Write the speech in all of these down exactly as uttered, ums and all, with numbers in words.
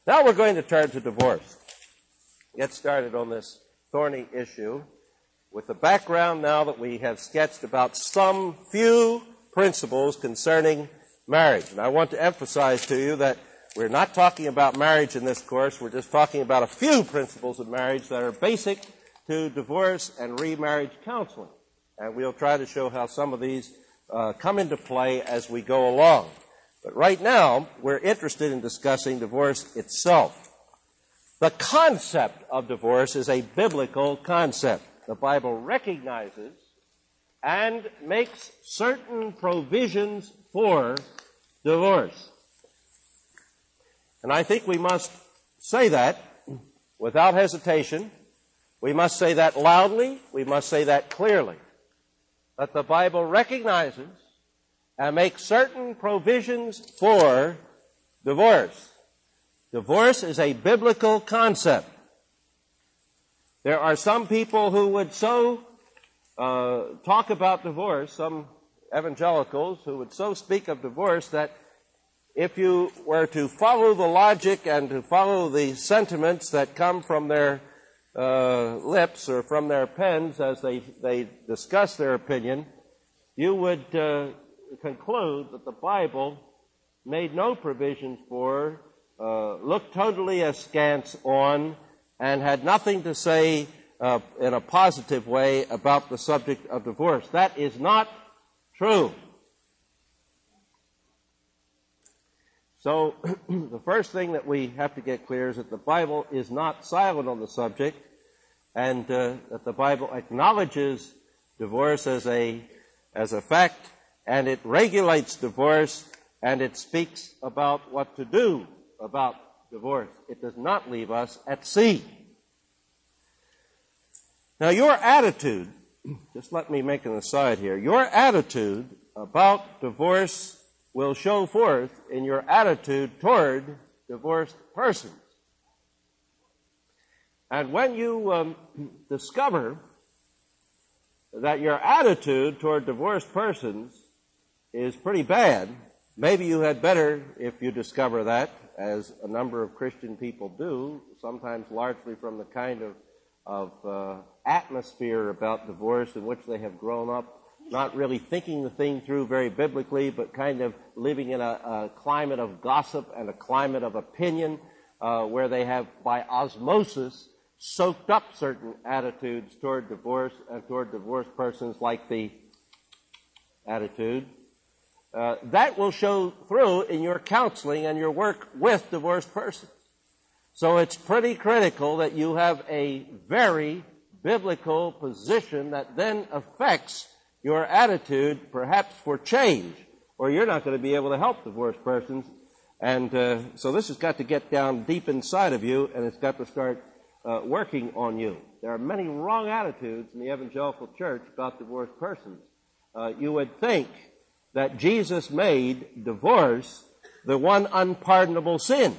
Now we're going to turn to divorce. Get started on this thorny issue with the background now that we have sketched about some few principles concerning marriage. And I want to emphasize to you that we're not talking about marriage in this course. We're just talking about a few principles of marriage that are basic to divorce and remarriage counseling. And we'll try to show how some of these uh, come into play as we go along. But right now, we're interested in discussing divorce itself. The concept of divorce is a biblical concept. The Bible recognizes and makes certain provisions for divorce. And I think we must say that without hesitation. We must say that loudly. We must say that clearly. That the Bible recognizes and makes certain provisions for divorce. Divorce is a biblical concept. There are some people who would so uh, talk about divorce, some evangelicals who would so speak of divorce that if you were to follow the logic and to follow the sentiments that come from their uh, lips or from their pens as they, they discuss their opinion, you would uh, conclude that the Bible made no provisions for, uh, looked totally askance on, and had nothing to say uh, in a positive way about the subject of divorce. That is not true. So the first thing that we have to get clear is that the Bible is not silent on the subject, and uh, that the Bible acknowledges divorce as a as a fact, and it regulates divorce, and it speaks about what to do about divorce. It does not leave us at sea. Now, your attitude, just let me make an aside here, your attitude about divorce will show forth in your attitude toward divorced persons. And when you um, discover that your attitude toward divorced persons is pretty bad, maybe you had better, if you discover that, as a number of Christian people do, sometimes largely from the kind of, of uh, atmosphere about divorce in which they have grown up, not really thinking the thing through very biblically, but kind of living in a, a climate of gossip and a climate of opinion, uh, where they have, by osmosis, soaked up certain attitudes toward divorce and toward divorced persons, like the attitude. Uh, that will show through in your counseling and your work with divorced persons. So it's pretty critical that you have a very biblical position that then affects your attitude, perhaps for change, or you're not going to be able to help divorced persons. And uh, so this has got to get down deep inside of you, and it's got to start uh, working on you. There are many wrong attitudes in the evangelical church about divorced persons. Uh, you would think that Jesus made divorce the one unpardonable sin,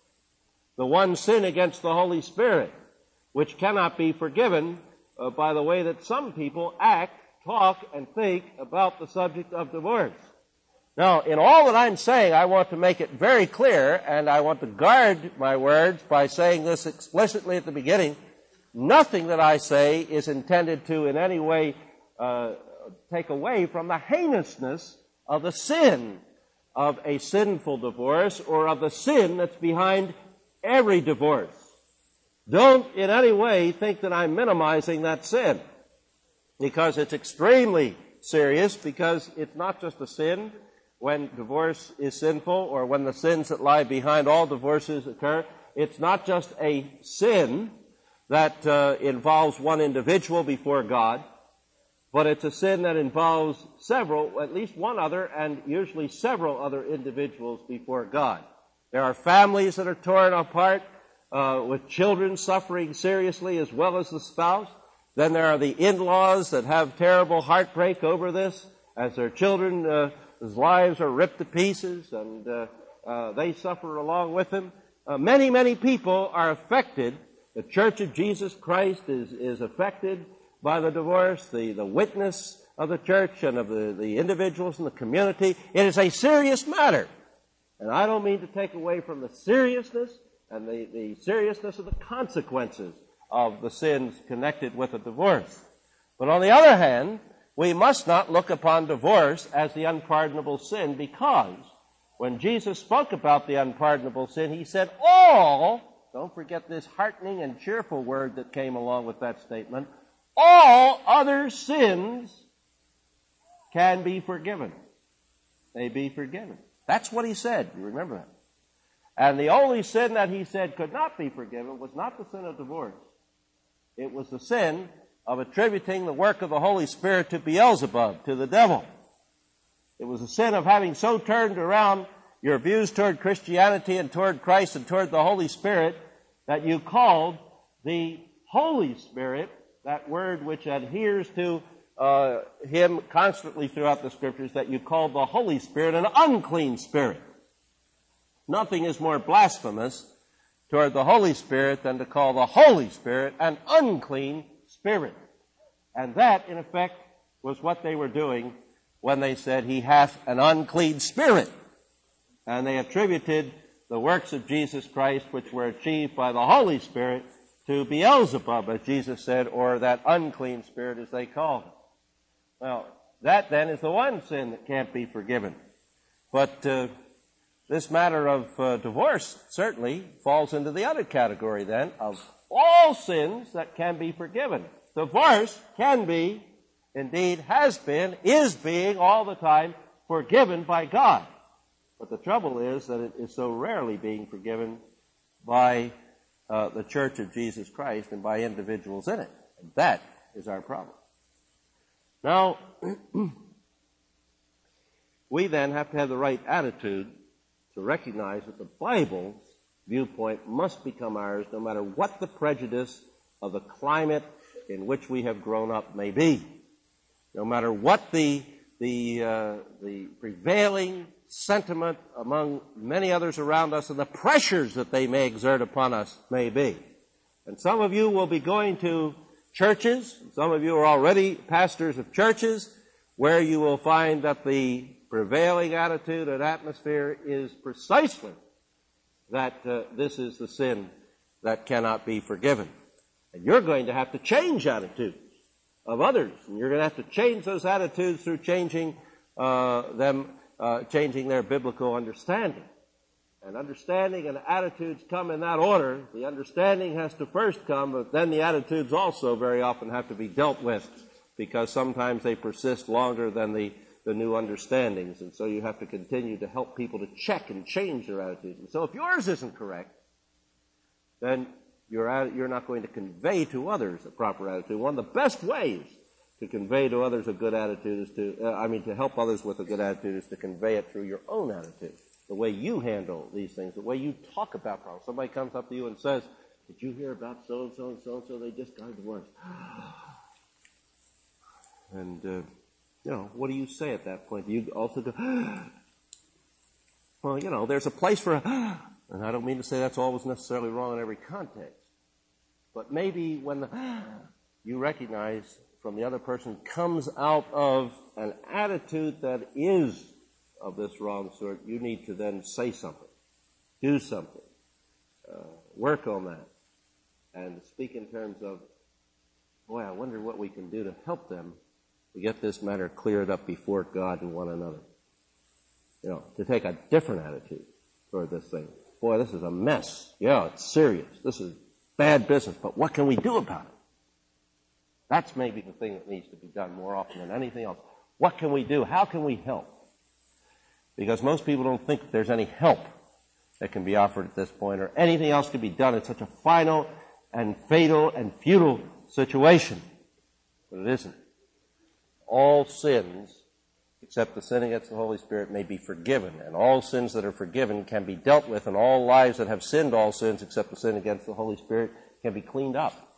the one sin against the Holy Spirit, which cannot be forgiven uh, by the way that some people act, talk, and think about the subject of divorce. Now, in all that I'm saying, I want to make it very clear, and I want to guard my words by saying this explicitly at the beginning. Nothing that I say is intended to in any way uh, take away from the heinousness of the sin of a sinful divorce, or of the sin that's behind every divorce. Don't in any way think that I'm minimizing that sin, because it's extremely serious, because it's not just a sin when divorce is sinful, or when the sins that lie behind all divorces occur. It's not just a sin that uh, involves one individual before God, but it's a sin that involves several, at least one other, and usually several other individuals before God. There are families that are torn apart, uh, with children suffering seriously as well as the spouse. Then there are the in-laws that have terrible heartbreak over this, as their children, uh, whose lives are ripped to pieces, and uh, uh, they suffer along with them. Uh, many, many people are affected. The Church of Jesus Christ is, is affected by the divorce, the, the witness of the church and of the, the individuals in the community. It is a serious matter. And I don't mean to take away from the seriousness and the, the seriousness of the consequences of the sins connected with a divorce. But on the other hand, we must not look upon divorce as the unpardonable sin, because when Jesus spoke about the unpardonable sin, he said all, don't forget this heartening and cheerful word that came along with that statement, all other sins can be forgiven. They be forgiven. That's what he said. You remember that. And the only sin that he said could not be forgiven was not the sin of divorce. It was the sin of attributing the work of the Holy Spirit to Beelzebub, to the devil. It was the sin of having so turned around your views toward Christianity and toward Christ and toward the Holy Spirit that you called the Holy Spirit, that word which adheres to uh, him constantly throughout the Scriptures, that you called the Holy Spirit an unclean spirit. Nothing is more blasphemous toward the Holy Spirit than to call the Holy Spirit an unclean spirit. And that, in effect, was what they were doing when they said, he hath an unclean spirit. And they attributed the works of Jesus Christ, which were achieved by the Holy Spirit, to Beelzebub, as Jesus said, or that unclean spirit, as they called it. Well, that then is the one sin that can't be forgiven. But uh, this matter of uh, divorce certainly falls into the other category then of all sins that can be forgiven. Divorce can be, indeed has been, is being all the time forgiven by God. But the trouble is that it is so rarely being forgiven by uh, the Church of Jesus Christ and by individuals in it. And that is our problem. Now, we then have to have the right attitude to recognize that the Bible's viewpoint must become ours no matter what the prejudice of the climate in which we have grown up may be. No matter what the, the, uh, the prevailing sentiment among many others around us and the pressures that they may exert upon us may be. And some of you will be going to churches, some of you are already pastors of churches, where you will find that the prevailing attitude and atmosphere is precisely that uh, this is the sin that cannot be forgiven. And you're going to have to change attitudes of others. And you're going to have to change those attitudes through changing uh, them, uh, changing their biblical understanding. And understanding and attitudes come in that order. The understanding has to first come, but then the attitudes also very often have to be dealt with, because sometimes they persist longer than the, the new understandings. And so you have to continue to help people to check and change their attitudes. And so if yours isn't correct, then you're, you're not going to convey to others a proper attitude. One of the best ways to convey to others a good attitude is to, uh, I mean, to help others with a good attitude is to convey it through your own attitude. The way you handle these things, the way you talk about problems. Somebody comes up to you and says, did you hear about so-and-so and so-and-so? They just got divorced. And, uh, you know, what do you say at that point? Do you also go, well, you know, there's a place for a, and I don't mean to say that's always necessarily wrong in every context. But maybe when the, you recognize from the other person comes out of an attitude that is of this wrong sort, you need to then say something, do something, uh, work on that, and speak in terms of, boy, I wonder what we can do to help them to get this matter cleared up before God and one another. You know, to take a different attitude toward this thing. Boy, this is a mess. Yeah, it's serious. This is bad business, but what can we do about it? That's maybe the thing that needs to be done more often than anything else. What can we do? How can we help? Because most people don't think that there's any help that can be offered at this point, or anything else can be done. It's such a final and fatal and futile situation. But it isn't. All sins, except the sin against the Holy Spirit, may be forgiven. And all sins that are forgiven can be dealt with, and all lives that have sinned all sins, except the sin against the Holy Spirit, can be cleaned up.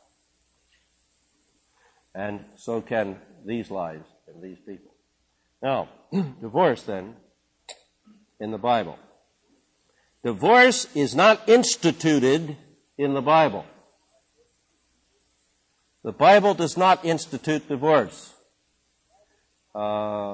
And so can these lives and these people. Now, divorce then, in the Bible. Divorce is not instituted in the Bible. The Bible does not institute divorce. Uh,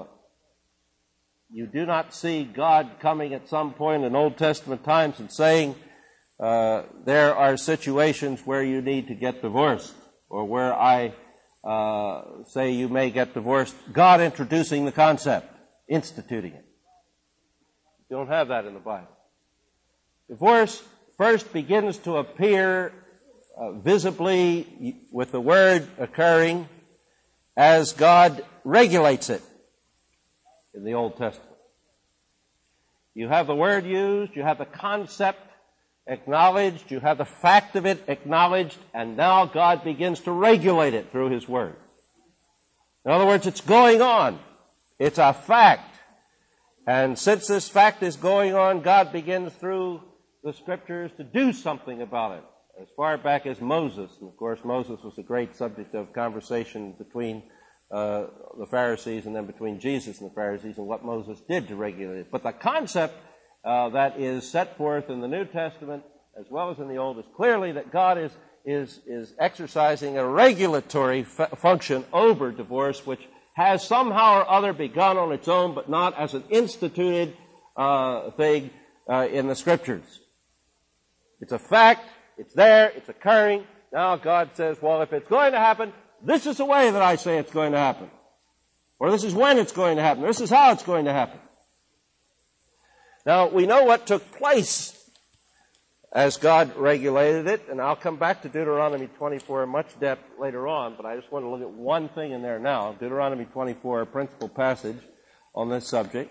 you do not see God coming at some point in Old Testament times and saying, uh, there are situations where you need to get divorced, or where I uh, say you may get divorced, God introducing the concept, instituting it. You don't have that in the Bible. Divorce first begins to appear uh, visibly with the word occurring as God regulates it in the Old Testament. You have the word used, you have the concept acknowledged, you have the fact of it acknowledged, and now God begins to regulate it through His Word. In other words, it's going on. It's a fact. And since this fact is going on, God begins through the Scriptures to do something about it. As far back as Moses, and of course Moses was a great subject of conversation between uh, the Pharisees and then between Jesus and the Pharisees, and what Moses did to regulate it. But the concept Uh, that is set forth in the New Testament as well as in the Old is clearly that God is is is exercising a regulatory f- function over divorce, which has somehow or other begun on its own, but not as an instituted uh, thing uh, in the Scriptures. It's a fact. It's there. It's occurring. Now God says, well, if it's going to happen, this is the way that I say it's going to happen. Or this is when it's going to happen. This is how it's going to happen. Now, we know what took place as God regulated it, and I'll come back to Deuteronomy twenty-four in much depth later on, but I just want to look at one thing in there now. Deuteronomy twenty-four, a principal passage on this subject.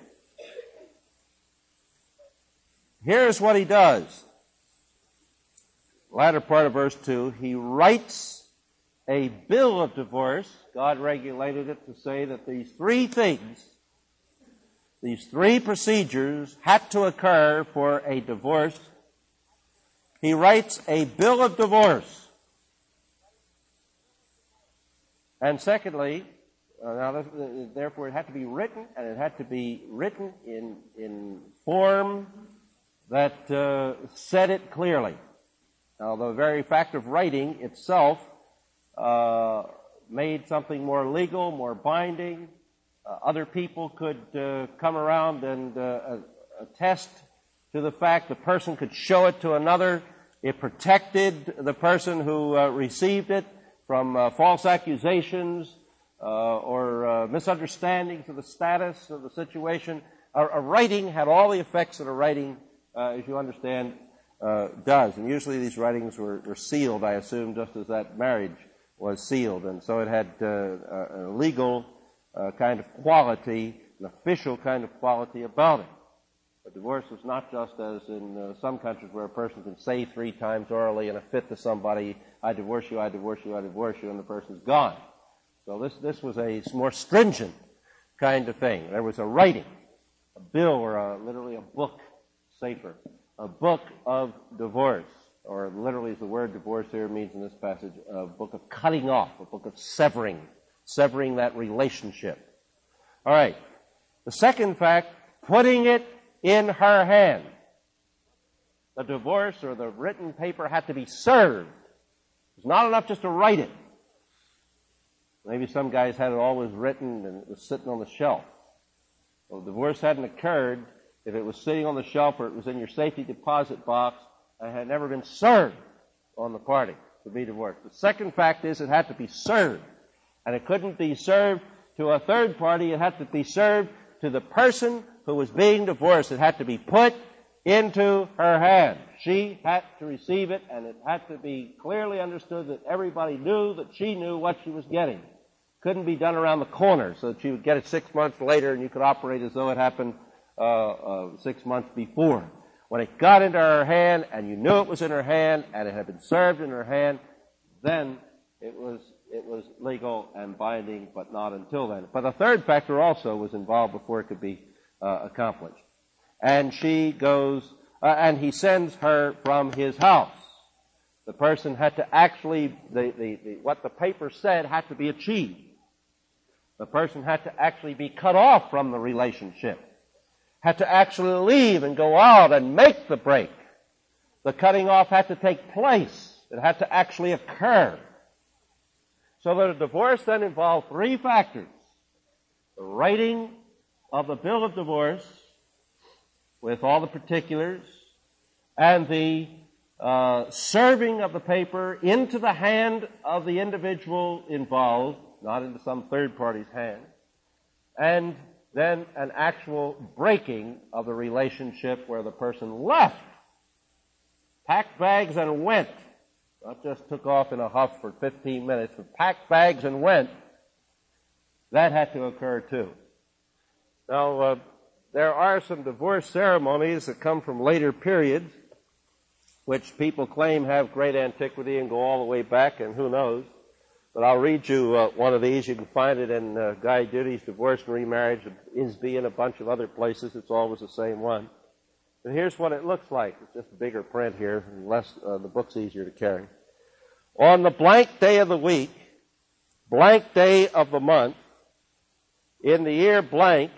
Here's what he does. Latter part of verse two, he writes a bill of divorce. God regulated it to say that these three things, these three procedures had to occur for a divorce. He writes a bill of divorce. And secondly, uh, now therefore it had to be written, and it had to be written in in form that uh, said it clearly. Now the very fact of writing itself uh, made something more legal, more binding. Uh, other people could uh, come around and uh, attest to the fact. The person could show it to another. It protected the person who uh, received it from uh, false accusations uh, or uh, misunderstandings of the status of the situation. A, a writing had all the effects that a writing, uh, as you understand, uh, does. And usually these writings were, were sealed, I assume, just as that marriage was sealed. And so it had uh, a, a legal Uh, kind of quality, an official kind of quality about it. A divorce was not just as in uh, some countries where a person can say three times orally in a fit to somebody, I divorce you, I divorce you, I divorce you, and the person's gone. So this, this was a more stringent kind of thing. There was a writing, a bill, or a, literally a book, safer, a book of divorce, or literally as the word divorce here means in this passage, a book of cutting off, a book of severing, severing that relationship. All right. The second fact, putting it in her hand. The divorce or the written paper had to be served. It's not enough just to write it. Maybe some guys had it always written and it was sitting on the shelf. Well, the divorce hadn't occurred if it was sitting on the shelf or it was in your safety deposit box and had never been served on the party to be divorced. The second fact is it had to be served. And it couldn't be served to a third party. It had to be served to the person who was being divorced. It had to be put into her hand. She had to receive it, and it had to be clearly understood that everybody knew that she knew what she was getting. Couldn't be done around the corner so that she would get it six months later and you could operate as though it happened uh, uh, six months before. When it got into her hand and you knew it was in her hand and it had been served in her hand, then it was It was legal and binding, but not until then. But a third factor also was involved before it could be uh, accomplished. And she goes, uh, and he sends her from his house. The person had to actually, the, the, the, what the paper said had to be achieved. The person had to actually be cut off from the relationship. Had to actually leave and go out and make the break. The cutting off had to take place. It had to actually occur. So that a divorce then involved three factors. The writing of the bill of divorce with all the particulars, and the uh, serving of the paper into the hand of the individual involved, not into some third party's hand, and then an actual breaking of the relationship where the person left, packed bags and went, not just took off in a huff for fifteen minutes, but packed bags and went. That had to occur too. Now, uh, there are some divorce ceremonies that come from later periods, which people claim have great antiquity and go all the way back, and who knows. But I'll read you uh, one of these. You can find it in uh, Guy Duty's Divorce and Remarriage, Isby, and a bunch of other places. It's always the same one. And here's what it looks like. It's just a bigger print here, and less, uh, the book's easier to carry. On the blank day of the week, blank day of the month, in the year blank,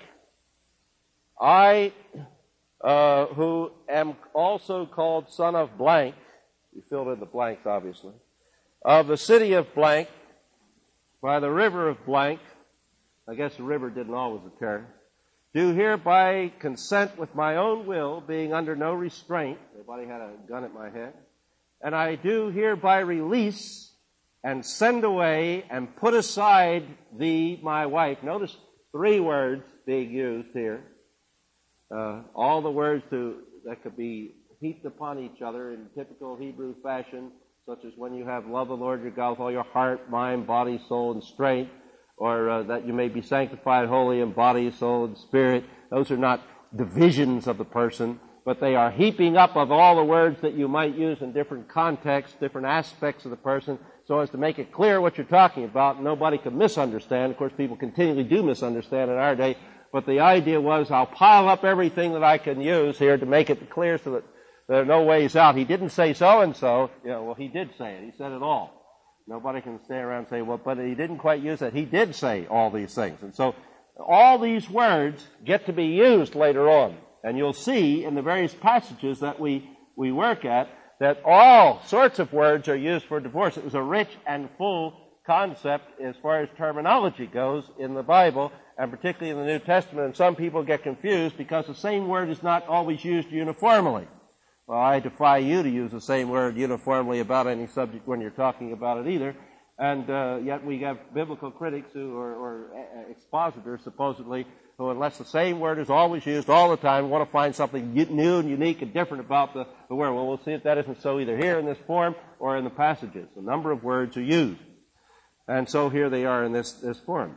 I, uh, who am also called son of blank, you filled in the blanks obviously, of the city of blank, by the river of blank, I guess the river didn't always occur, do hereby consent with my own will, being under no restraint, nobody had a gun at my head, and I do hereby release and send away and put aside thee, my wife. Notice three words being used here. Uh, all the words to, that could be heaped upon each other in typical Hebrew fashion, such as when you have love the Lord your God with all your heart, mind, body, soul, and strength, or uh, that you may be sanctified holy in body, soul, and spirit. Those are not divisions of the person, but they are heaping up of all the words that you might use in different contexts, different aspects of the person, so as to make it clear what you're talking about, and nobody can misunderstand. Of course, people continually do misunderstand in our day, but the idea was I'll pile up everything that I can use here to make it clear so that there are no ways out. He didn't say so-and-so. You know, well, he did say it. He said it all. Nobody can stand around and say, well, but he didn't quite use it. He did say all these things. And so all these words get to be used later on. And you'll see in the various passages that we, we work at that all sorts of words are used for divorce. It was a rich and full concept as far as terminology goes in the Bible, and particularly in the New Testament. And some people get confused because the same word is not always used uniformly. Well, I defy you to use the same word uniformly about any subject when you're talking about it either. And uh, yet we have biblical critics who or, or expositors, supposedly, who, unless the same word is always used all the time, want to find something new and unique and different about the, the word. Well, we'll see if that isn't so either here in this form or in the passages. A number of words are used. And so here they are in this, this form.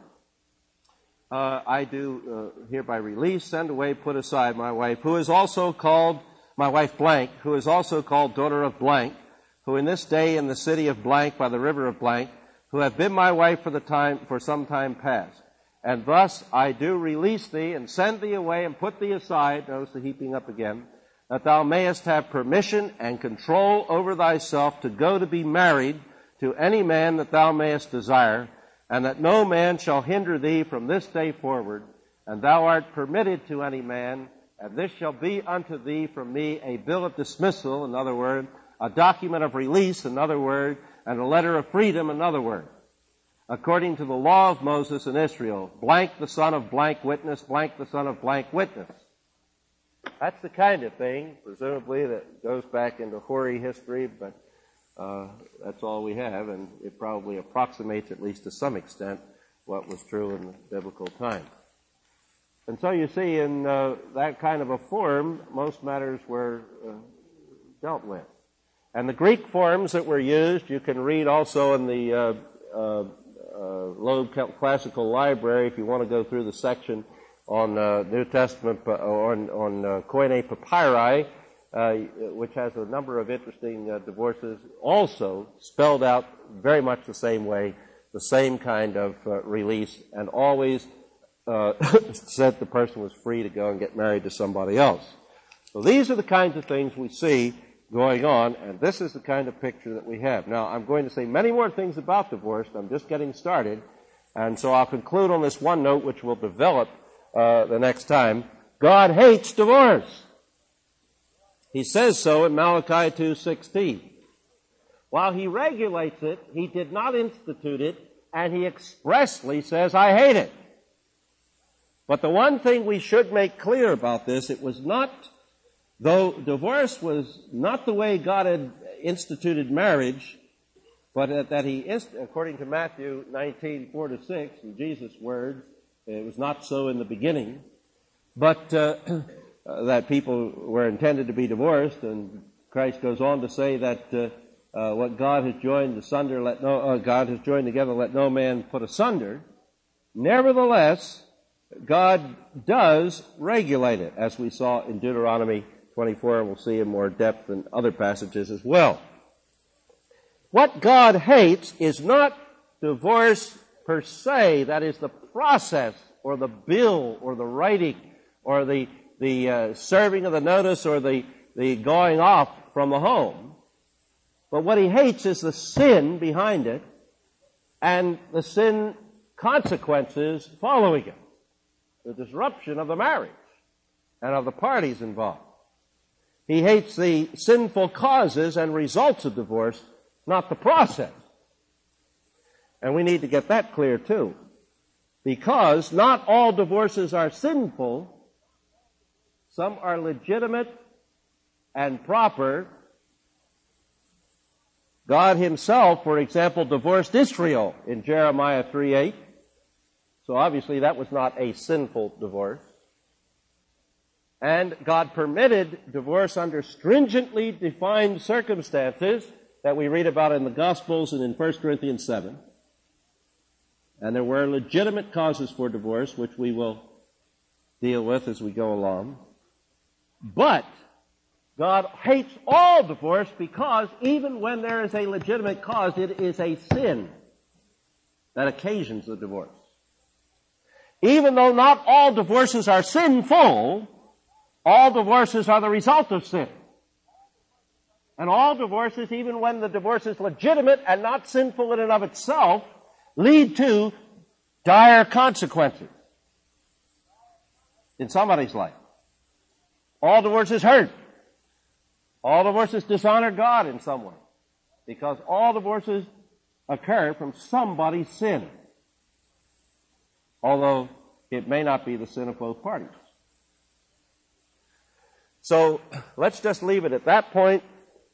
Uh, I do uh, hereby release, send away, put aside my wife, who is also called, my wife blank, who is also called daughter of blank, who in this day in the city of blank by the river of blank, who have been my wife for the time, for some time past. And thus I do release thee and send thee away and put thee aside, notice the heaping up again, that thou mayest have permission and control over thyself to go to be married to any man that thou mayest desire, and that no man shall hinder thee from this day forward, and thou art permitted to any man, and this shall be unto thee from me a bill of dismissal, in other words, a document of release, in other words, and a letter of freedom, in other words, according to the law of Moses in Israel, blank the son of blank witness, blank the son of blank witness. That's the kind of thing, presumably, that goes back into hoary history, but uh, that's all we have, and it probably approximates, at least to some extent, what was true in the biblical time. And so you see, in uh, that kind of a form, most matters were uh, dealt with. And the Greek forms that were used, you can read also in the uh, uh, uh, Loeb Classical Library, if you want to go through the section on uh, New Testament, uh, on, on uh, Koine Papyri, uh, which has a number of interesting uh, divorces, also spelled out very much the same way, the same kind of uh, release, and always uh, said the person was free to go and get married to somebody else. So these are the kinds of things we see going on, and this is the kind of picture that we have. Now, I'm going to say many more things about divorce. I'm just getting started, and so I'll conclude on this one note, which will develop uh, the next time. God hates divorce. He says so in Malachi two sixteen. While he regulates it, he did not institute it, and he expressly says, I hate it. But the one thing we should make clear about this, it was not, though divorce was not the way God had instituted marriage, but that he, inst- according to Matthew nineteen, four to six, in Jesus' words, it was not so in the beginning, but uh, that people were intended to be divorced, and Christ goes on to say that uh, uh, what God has joined asunder, let no uh, God has joined together, let no man put asunder. Nevertheless, God does regulate it, as we saw in Deuteronomy twenty-four, and we'll see in more depth in other passages as well. What God hates is not divorce per se, that is the process or the bill or the writing or the the uh, serving of the notice or the, the going off from the home. But what he hates is the sin behind it and the sin consequences following it, the disruption of the marriage and of the parties involved. He hates the sinful causes and results of divorce, not the process. And we need to get that clear too, because not all divorces are sinful. Some are legitimate and proper. God himself, for example, divorced Israel in Jeremiah three eight. So obviously that was not a sinful divorce. And God permitted divorce under stringently defined circumstances that we read about in the Gospels and in First Corinthians seven. And there were legitimate causes for divorce, which we will deal with as we go along. But God hates all divorce because even when there is a legitimate cause, it is a sin that occasions the divorce. Even though not all divorces are sinful, all divorces are the result of sin. And all divorces, even when the divorce is legitimate and not sinful in and of itself, lead to dire consequences in somebody's life. All divorces hurt. All divorces dishonor God in some way, because all divorces occur from somebody's sin, although it may not be the sin of both parties. So let's just leave it at that point.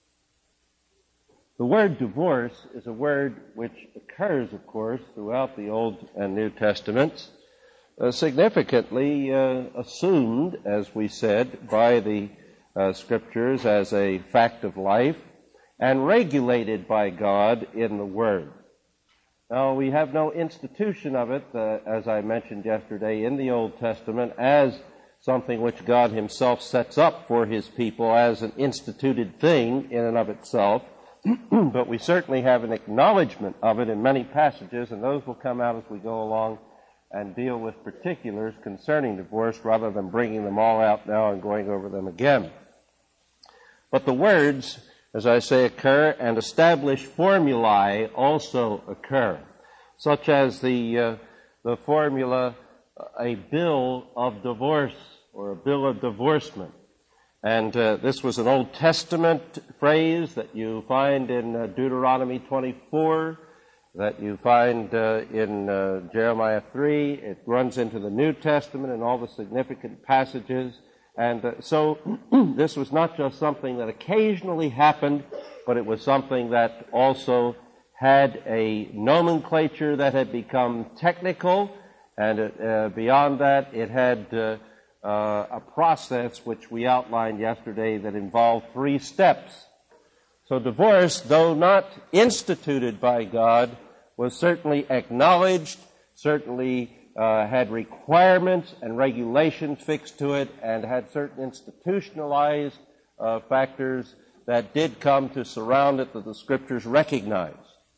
The word divorce is a word which occurs, of course, throughout the Old and New Testaments, uh, significantly uh, assumed, as we said, by the uh, Scriptures as a fact of life, and regulated by God in the Word. Now, we have no institution of it, uh, as I mentioned yesterday, in the Old Testament as something which God himself sets up for his people as an instituted thing in and of itself. But we certainly have an acknowledgement of it in many passages, and those will come out as we go along and deal with particulars concerning divorce rather than bringing them all out now and going over them again. But the words, as I say, occur, and established formulae also occur, such as the uh, the formula, a bill of divorce or a bill of divorcement. And uh, this was an Old Testament phrase that you find in uh, Deuteronomy twenty-four, that you find uh, in uh, Jeremiah three. It runs into the New Testament and all the significant passages. And uh, so this was not just something that occasionally happened, but it was something that also had a nomenclature that had become technical, and uh, beyond that, it had uh, uh, a process which we outlined yesterday that involved three steps. So divorce, though not instituted by God, was certainly acknowledged, certainly uh, had requirements and regulations fixed to it, and had certain institutionalized uh, factors that did come to surround it that the Scriptures recognize.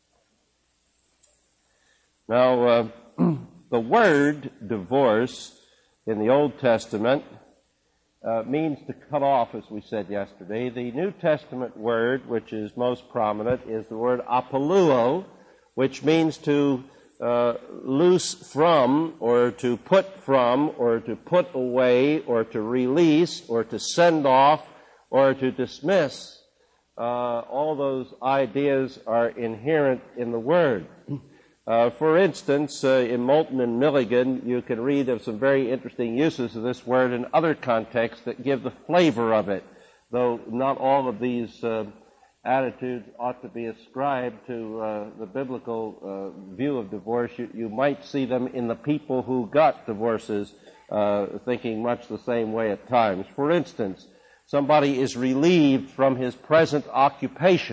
Now, uh, the word divorce in the Old Testament uh, means to cut off, as we said yesterday. The New Testament word, which is most prominent, is the word apoluo, which means to uh, loose from, or to put from, or to put away, or to release, or to send off, or to dismiss. Uh, all those ideas are inherent in the word. Uh, for instance, uh, in Moulton and Milligan, you can read of some very interesting uses of this word in other contexts that give the flavor of it, though not all of these uh, attitudes ought to be ascribed to uh, the biblical uh, view of divorce, you, you might see them in the people who got divorces uh, thinking much the same way at times. For instance, somebody is relieved from his present occupation,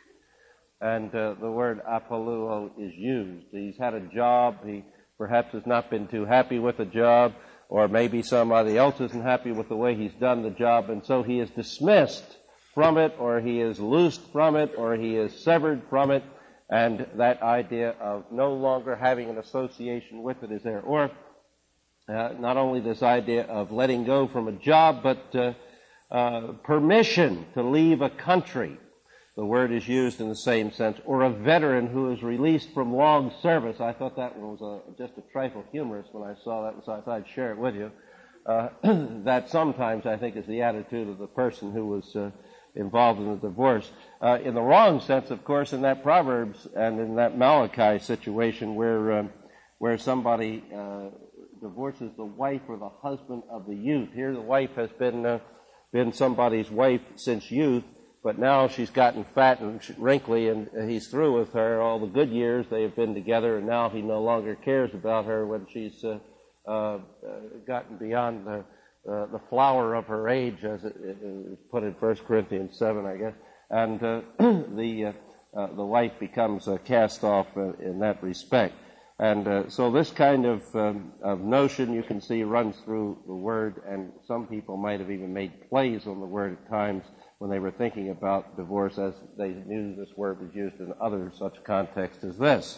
and uh, the word apoluo is used. He's had a job, he perhaps has not been too happy with the job, or maybe somebody else isn't happy with the way he's done the job, and so he is dismissed from it, or he is loosed from it, or he is severed from it, and that idea of no longer having an association with it is there. Or uh, not only this idea of letting go from a job, but uh, uh, permission to leave a country. The word is used in the same sense. Or a veteran who is released from long service. I thought that one was a, just a trifle humorous when I saw that, so I thought I'd share it with you. Uh, that sometimes I think is the attitude of the person who was uh, involved in the divorce. Uh, in the wrong sense, of course, in that Proverbs and in that Malachi situation where um, where somebody uh, divorces the wife or the husband of the youth. Here the wife has been uh, been somebody's wife since youth, but now she's gotten fat and wrinkly, and he's through with her. All the good years they have been together, and now he no longer cares about her when she's uh, uh, gotten beyond the Uh, the flower of her age, as it is put in First Corinthians seven, I guess, and uh, the uh, uh, the wife becomes uh, cast off uh, in that respect. And uh, so this kind of, um, of notion you can see runs through the word, and some people might have even made plays on the word at times when they were thinking about divorce, as they knew this word was used in other such contexts as this.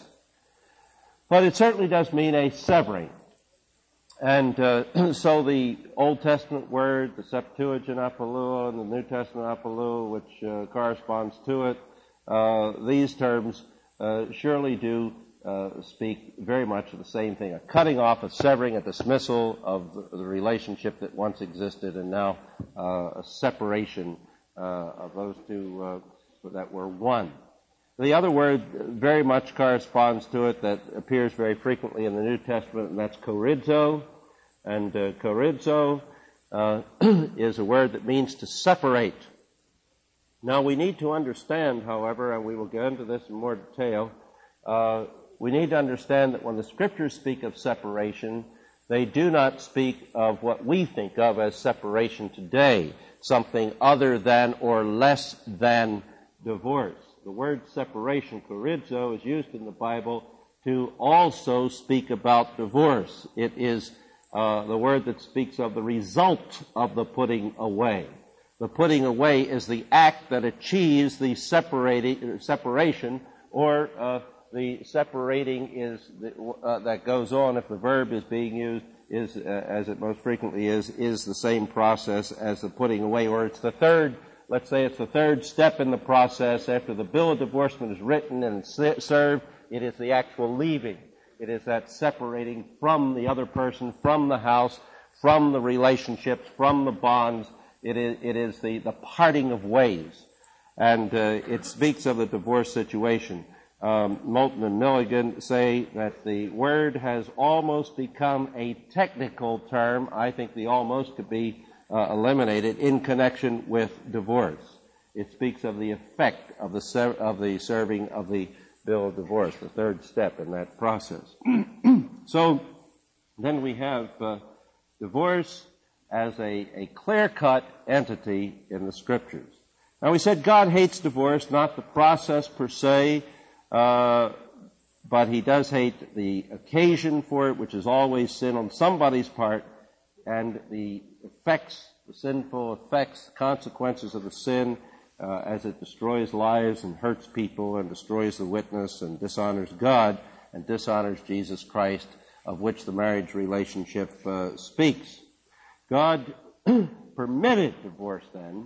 But it certainly does mean a severing. And uh, so the Old Testament word, the Septuagint apoluo, and the New Testament apoluo, which uh, corresponds to it, uh, these terms uh, surely do uh, speak very much of the same thing, a cutting off, a severing, a dismissal of the, the relationship that once existed, and now uh, a separation uh, of those two uh, that were one. The other word very much corresponds to it that appears very frequently in the New Testament, and that's chorizo. And uh, chorizo uh, is a word that means to separate. Now we need to understand, however, and we will get into this in more detail, uh, we need to understand that when the Scriptures speak of separation, they do not speak of what we think of as separation today, something other than or less than divorce. The word separation, chorizo, is used in the Bible to also speak about divorce. It is uh, the word that speaks of the result of the putting away. The putting away is the act that achieves the separating, separation, or uh, the separating is the, uh, that goes on if the verb is being used is, uh, as it most frequently is, is the same process as the putting away, or it's the third. Let's say it's the third step in the process. After the bill of divorcement is written and served, it is the actual leaving. It is that separating from the other person, from the house, from the relationships, from the bonds. It is, it is the, the parting of ways. And uh, it speaks of the divorce situation. Um, Moulton and Milligan say that the word has almost become a technical term. I think the almost could be Uh, eliminated in connection with divorce. It speaks of the effect of the ser- of the serving of the bill of divorce, the third step in that process. So then we have uh, divorce as a, a clear-cut entity in the Scriptures. Now we said God hates divorce, not the process per se, uh, but he does hate the occasion for it, which is always sin on somebody's part, and the effects, the sinful effects, consequences of the sin uh, as it destroys lives and hurts people and destroys the witness and dishonors God and dishonors Jesus Christ, of which the marriage relationship uh, speaks. God permitted divorce then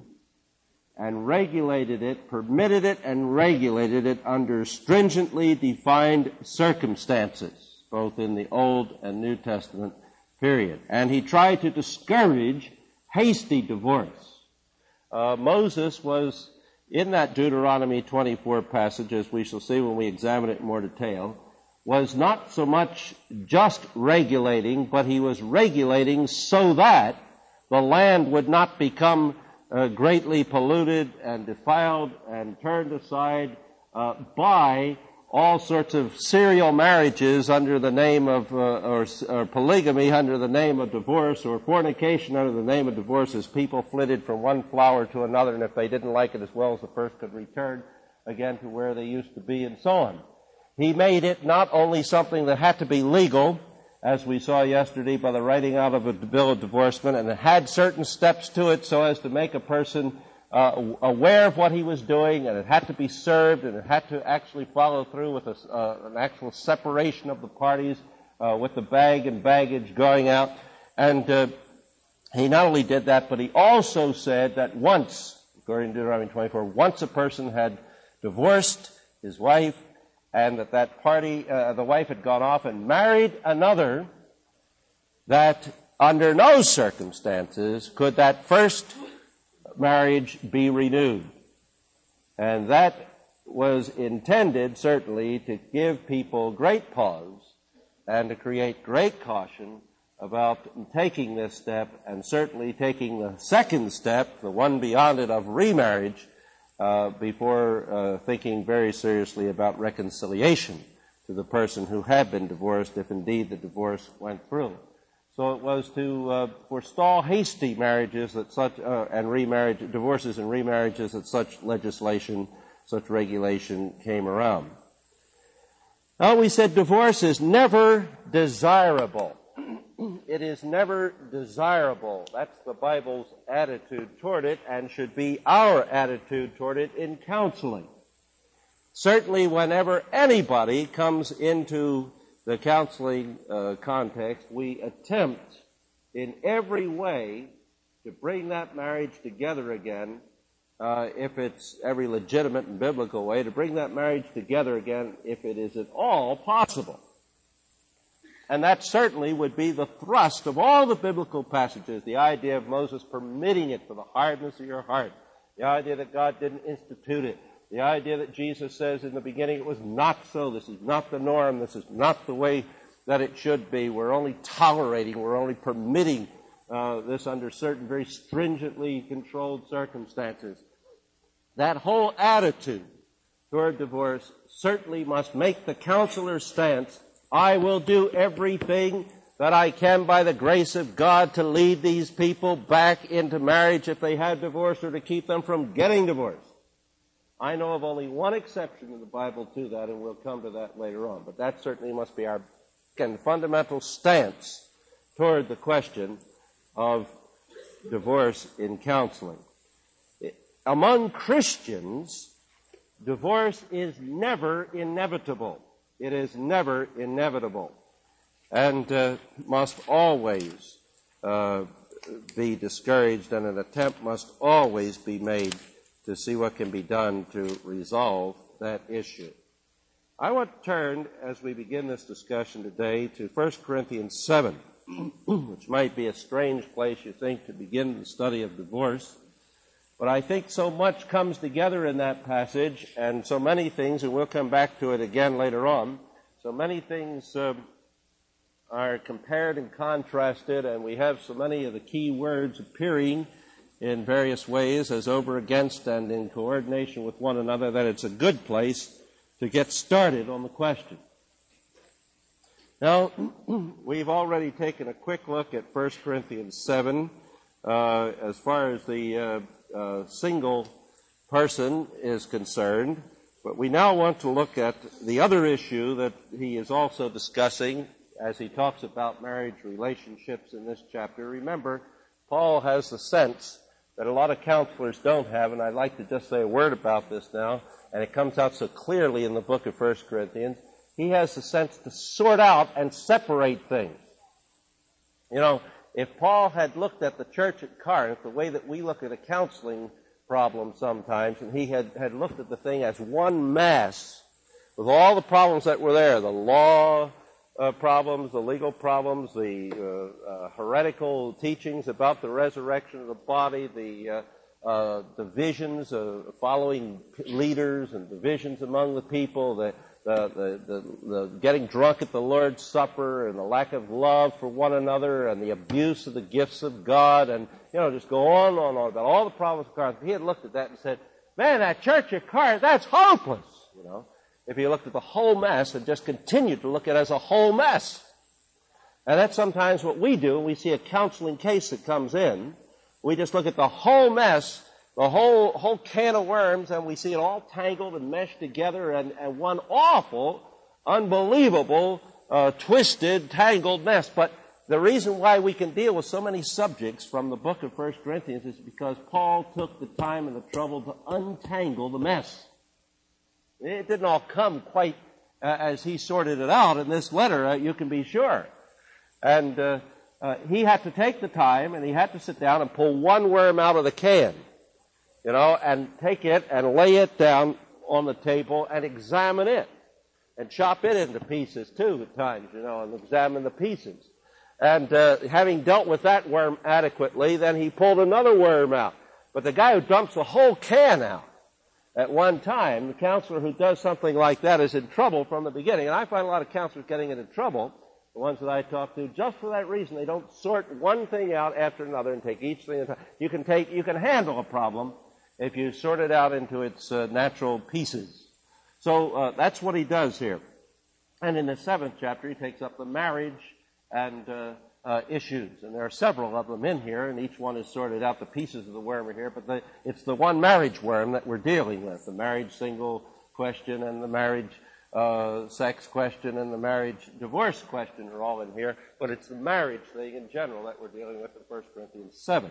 and regulated it, permitted it and regulated it under stringently defined circumstances, both in the Old and New Testament period. And he tried to discourage hasty divorce. Uh, Moses was, in that Deuteronomy twenty-four passage, as we shall see when we examine it in more detail, was not so much just regulating, but he was regulating so that the land would not become uh, greatly polluted and defiled and turned aside uh, by all sorts of serial marriages under the name of, uh, or, or polygamy under the name of divorce, or fornication under the name of divorce, as people flitted from one flower to another, and if they didn't like it as well as the first, could return again to where they used to be, and so on. He made it not only something that had to be legal, as we saw yesterday by the writing out of a bill of divorcement, and it had certain steps to it so as to make a person Uh, aware of what he was doing, and it had to be served, and it had to actually follow through with a, uh, an actual separation of the parties uh, with the bag and baggage going out. And uh, he not only did that, but he also said that once, according to Deuteronomy twenty-four, once a person had divorced his wife, and that that party, uh, the wife had gone off and married another, that under no circumstances could that first marriage be renewed. And that was intended, certainly, to give people great pause and to create great caution about taking this step, and certainly taking the second step, the one beyond it, of remarriage, uh, before uh, thinking very seriously about reconciliation to the person who had been divorced, if indeed the divorce went through. So it was to uh, forestall hasty marriages that such uh, and remarriage, divorces and remarriages, that such legislation, such regulation came around. Now, we said divorce is never desirable. It is never desirable. That's the Bible's attitude toward it, and should be our attitude toward it in counseling. Certainly, whenever anybody comes into the counseling uh, context, we attempt in every way to bring that marriage together again, uh, if it's every legitimate and biblical way, to bring that marriage together again if it is at all possible. And that certainly would be the thrust of all the biblical passages, the idea of Moses permitting it for the hardness of your heart, the idea that God didn't institute it, the idea that Jesus says in the beginning it was not so, this is not the norm, this is not the way that it should be, we're only tolerating, we're only permitting uh, this under certain very stringently controlled circumstances. That whole attitude toward divorce certainly must make the counselor's stance, I will do everything that I can by the grace of God to lead these people back into marriage if they had divorce, or to keep them from getting divorced. I know of only one exception in the Bible to that, and we'll come to that later on. But that certainly must be our fundamental stance toward the question of divorce in counseling. Among Christians, divorce is never inevitable. It is never inevitable, and uh, must always uh, be discouraged, and an attempt must always be made to see what can be done to resolve that issue. I want to turn, as we begin this discussion today, to First Corinthians seven, which might be a strange place, you think, to begin the study of divorce. But I think so much comes together in that passage, and so many things, and we'll come back to it again later on, so many things uh, are compared and contrasted, and we have so many of the key words appearing in various ways as over against and in coordination with one another, that it's a good place to get started on the question. Now, we've already taken a quick look at First Corinthians seven uh, as far as the uh, uh, single person is concerned, but we now want to look at the other issue that he is also discussing as he talks about marriage relationships in this chapter. Remember, Paul has the sense that a lot of counselors don't have, and I'd like to just say a word about this now, and it comes out so clearly in the book of First Corinthians. He has the sense to sort out and separate things. You know, if Paul had looked at the church at Corinth the way that we look at a counseling problem sometimes, and he had, had looked at the thing as one mass, with all the problems that were there, the law uh, problems, the legal problems, the uh, uh, heretical teachings about the resurrection of the body, the uh, uh, divisions, uh, following leaders and divisions among the people, the the, the, the, the getting drunk at the Lord's Supper and the lack of love for one another and the abuse of the gifts of God and, you know, just go on and on and on about all the problems of Corinth. He had looked at that and said, man, that church at Corinth, that's hopeless, you know. If he looked at the whole mess and just continued to look at it as a whole mess. And that's sometimes what we do when we see a counseling case that comes in. We just look at the whole mess, the whole whole can of worms, and we see it all tangled and meshed together and, and one awful, unbelievable, uh, twisted, tangled mess. But the reason why we can deal with so many subjects from the book of First Corinthians is because Paul took the time and the trouble to untangle the mess. It didn't all come quite uh, as he sorted it out in this letter, uh, you can be sure. And uh, uh, he had to take the time and he had to sit down and pull one worm out of the can. You know, and take it and lay it down on the table and examine it. And chop it into pieces, too, at times, you know, and examine the pieces. And uh, having dealt with that worm adequately, then he pulled another worm out. But the guy who dumps the whole can out at one time, the counselor who does something like that is in trouble from the beginning. And I find a lot of counselors getting into trouble, the ones that I talk to, just for that reason. They don't sort one thing out after another and take each thing at a time. You can take, you can handle a problem if you sort it out into its uh, natural pieces. So uh, that's what he does here. And in the seventh chapter, he takes up the marriage and uh, uh, issues. And there are several of them in here, and each one is sorted out. The pieces of the worm are here, but the, it's the one marriage worm that we're dealing with, the marriage single question and the marriage uh, sex question and the marriage divorce question are all in here, but it's the marriage thing in general that we're dealing with in First Corinthians seven.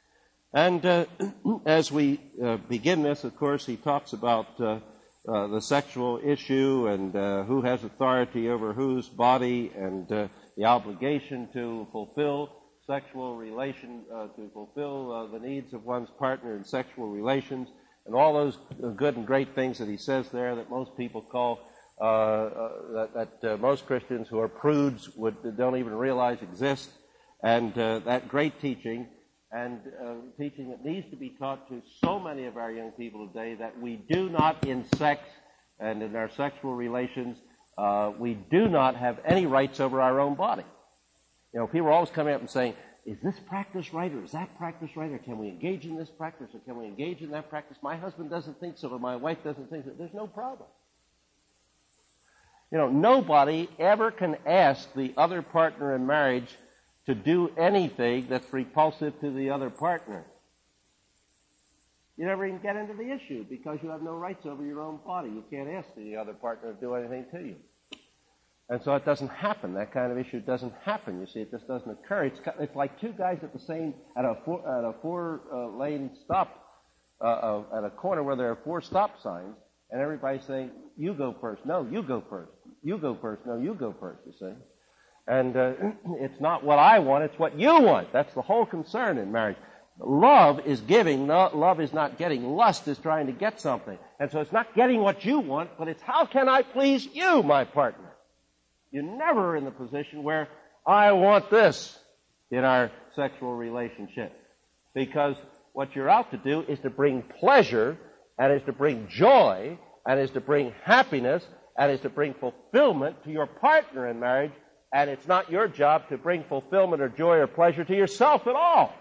And uh, as we uh, begin this, of course, he talks about uh, uh, the sexual issue and uh, who has authority over whose body and uh, the obligation to fulfill sexual relation, uh, to fulfill uh, the needs of one's partner in sexual relations, and all those good and great things that he says there that most people call, uh, uh, that, that uh, most Christians who are prudes would don't even realize exist, and uh, that great teaching. And uh, teaching that needs to be taught to so many of our young people today that we do not, in sex and in our sexual relations, uh, we do not have any rights over our own body. You know, people are always coming up and saying, is this practice right, or is that practice right, or can we engage in this practice, or can we engage in that practice? My husband doesn't think so, or my wife doesn't think so. There's no problem. You know, nobody ever can ask the other partner in marriage to do anything that's repulsive to the other partner. You never even get into the issue because you have no rights over your own body. You can't ask the other partner to do anything to you. And so it doesn't happen. That kind of issue doesn't happen. You see, it just doesn't occur. It's, it's like two guys at the same, at a four, at a four uh, lane stop, uh, uh, at a corner where there are four stop signs, and everybody's saying, you go first. No, you go first. You go first. No, you go first, you see. And uh, it's not what I want, it's what you want. That's the whole concern in marriage. Love is giving, not, love is not getting. Lust is trying to get something. And so it's not getting what you want, but it's how can I please you, my partner? You're never in the position where I want this in our sexual relationship. Because what you're out to do is to bring pleasure, and is to bring joy, and is to bring happiness, and is to bring fulfillment to your partner in marriage. And it's not your job to bring fulfillment or joy or pleasure to yourself at all.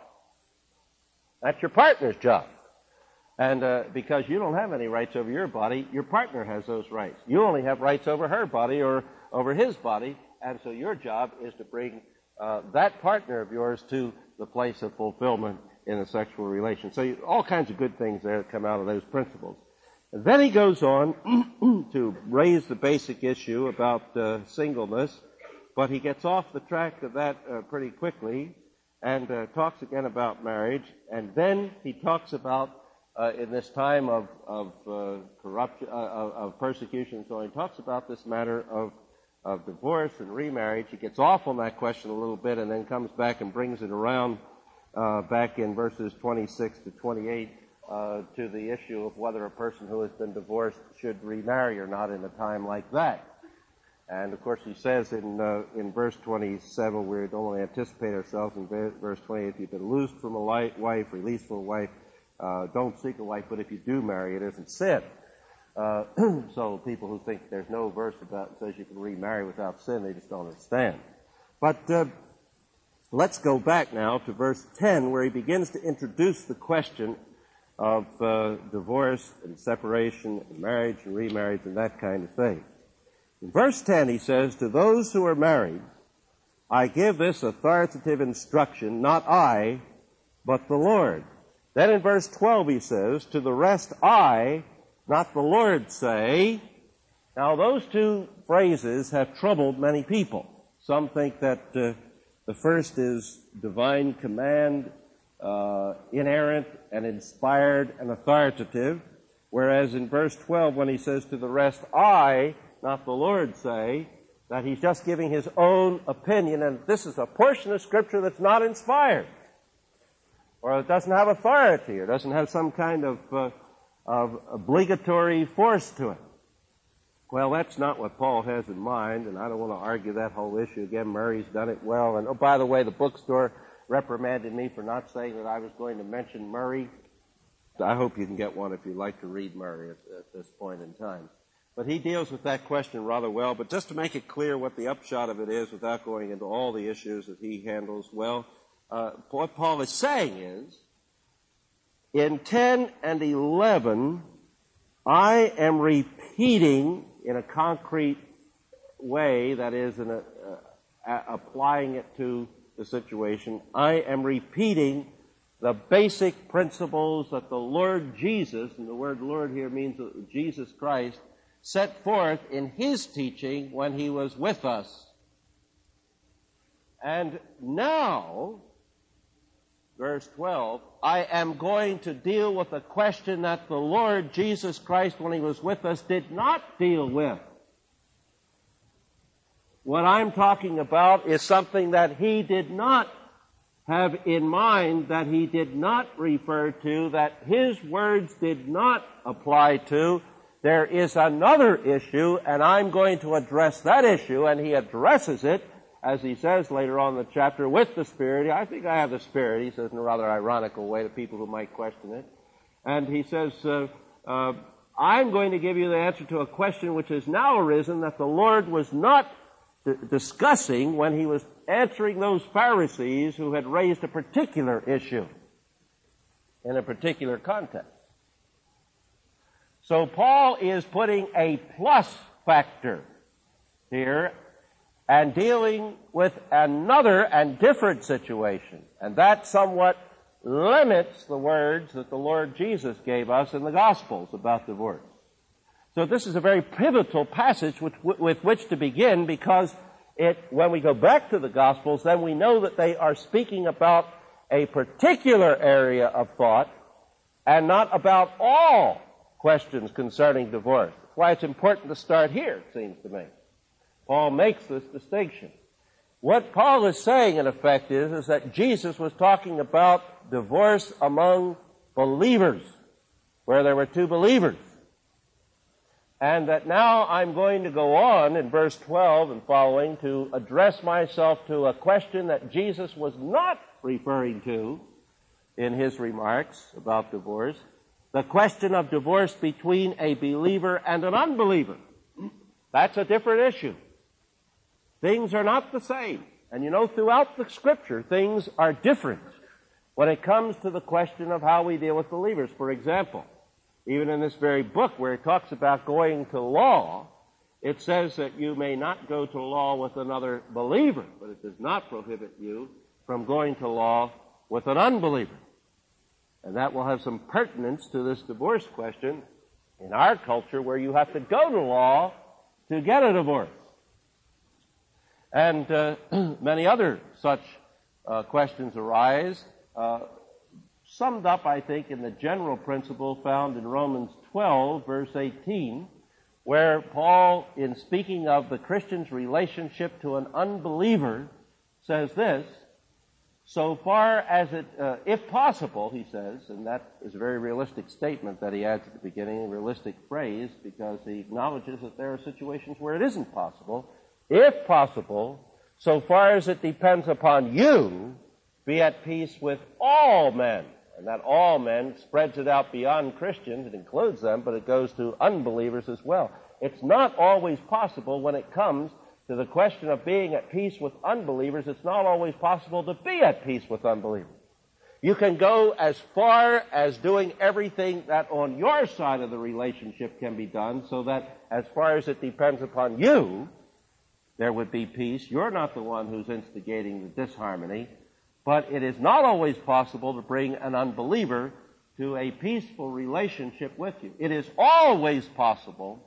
That's your partner's job. And uh, because you don't have any rights over your body, your partner has those rights. You only have rights over her body or over his body, and so your job is to bring uh, that partner of yours to the place of fulfillment in a sexual relation. So you, all kinds of good things there come out of those principles. And then he goes on to raise the basic issue about uh, singleness. But he gets off the track of that uh, pretty quickly and uh, talks again about marriage. And then he talks about, uh, in this time of, of uh, corruption, uh, of, of persecution, so he talks about this matter of, of divorce and remarriage. He gets off on that question a little bit and then comes back and brings it around uh, back in verses twenty-six to twenty-eight uh, to the issue of whether a person who has been divorced should remarry or not in a time like that. And, of course, he says in uh, in verse twenty-seven, we don't want to anticipate ourselves. In verse twenty-eight, if you've been loosed from a wife, released from a wife, uh, don't seek a wife. But if you do marry, it isn't sin. Uh, so people who think there's no verse about says you can remarry without sin, they just don't understand. But uh, let's go back now to verse ten, where he begins to introduce the question of uh, divorce and separation and marriage and remarriage and that kind of thing. In verse ten he says, "To those who are married, I give this authoritative instruction, not I, but the Lord." Then in verse twelve he says, "To the rest I, not the Lord, say." Now those two phrases have troubled many people. Some think that uh, the first is divine command, uh, inerrant and inspired and authoritative, whereas in verse twelve when he says, "To the rest I, not the Lord, say," that he's just giving his own opinion, and this is a portion of Scripture that's not inspired, or it doesn't have authority, or doesn't have some kind of, uh, of obligatory force to it. Well, that's not what Paul has in mind, and I don't want to argue that whole issue again. Murray's done it well, and oh, by the way, the bookstore reprimanded me for not saying that I was going to mention Murray. I hope you can get one if you'd like to read Murray at, at this point in time. But he deals with that question rather well. But just to make it clear what the upshot of it is without going into all the issues that he handles well, uh, what Paul is saying is, in ten and eleven, I am repeating in a concrete way, that is, in a, uh, applying it to the situation, I am repeating the basic principles that the Lord Jesus, and the word Lord here means Jesus Christ, set forth in his teaching when he was with us. And now, verse twelve, I am going to deal with a question that the Lord Jesus Christ, when he was with us, did not deal with. What I'm talking about is something that he did not have in mind, that he did not refer to, that his words did not apply to. There is another issue, and I'm going to address that issue, and he addresses it, as he says later on in the chapter, with the Spirit. I think I have the Spirit, he says in a rather ironical way to people who might question it. And he says, uh, uh, I'm going to give you the answer to a question which has now arisen that the Lord was not d- discussing when he was answering those Pharisees who had raised a particular issue in a particular context. So Paul is putting a plus factor here and dealing with another and different situation. And that somewhat limits the words that the Lord Jesus gave us in the Gospels about divorce. So this is a very pivotal passage with, with which to begin, because it, when we go back to the Gospels, then we know that they are speaking about a particular area of thought and not about all questions concerning divorce. That's why it's important to start here, it seems to me. Paul makes this distinction. What Paul is saying, in effect, is, is that Jesus was talking about divorce among believers, where there were two believers. And that now I'm going to go on in verse twelve and following to address myself to a question that Jesus was not referring to in his remarks about divorce. The question of divorce between a believer and an unbeliever. That's a different issue. Things are not the same. And you know, throughout the Scripture, things are different when it comes to the question of how we deal with believers. For example, even in this very book where it talks about going to law, it says that you may not go to law with another believer, but it does not prohibit you from going to law with an unbeliever. And that will have some pertinence to this divorce question in our culture, where you have to go to law to get a divorce. And uh, many other such uh, questions arise, uh, summed up, I think, in the general principle found in Romans twelve, verse eighteen, where Paul, in speaking of the Christian's relationship to an unbeliever, says this: so far as it, uh, if possible, he says, and that is a very realistic statement that he adds at the beginning, a realistic phrase, because he acknowledges that there are situations where it isn't possible. If possible, so far as it depends upon you, be at peace with all men. And that all men spreads it out beyond Christians. It includes them, but it goes to unbelievers as well. It's not always possible when it comes to the question of being at peace with unbelievers. It's not always possible to be at peace with unbelievers. You can go as far as doing everything that on your side of the relationship can be done, so that as far as it depends upon you, there would be peace. You're not the one who's instigating the disharmony. But it is not always possible to bring an unbeliever to a peaceful relationship with you. It is always possible,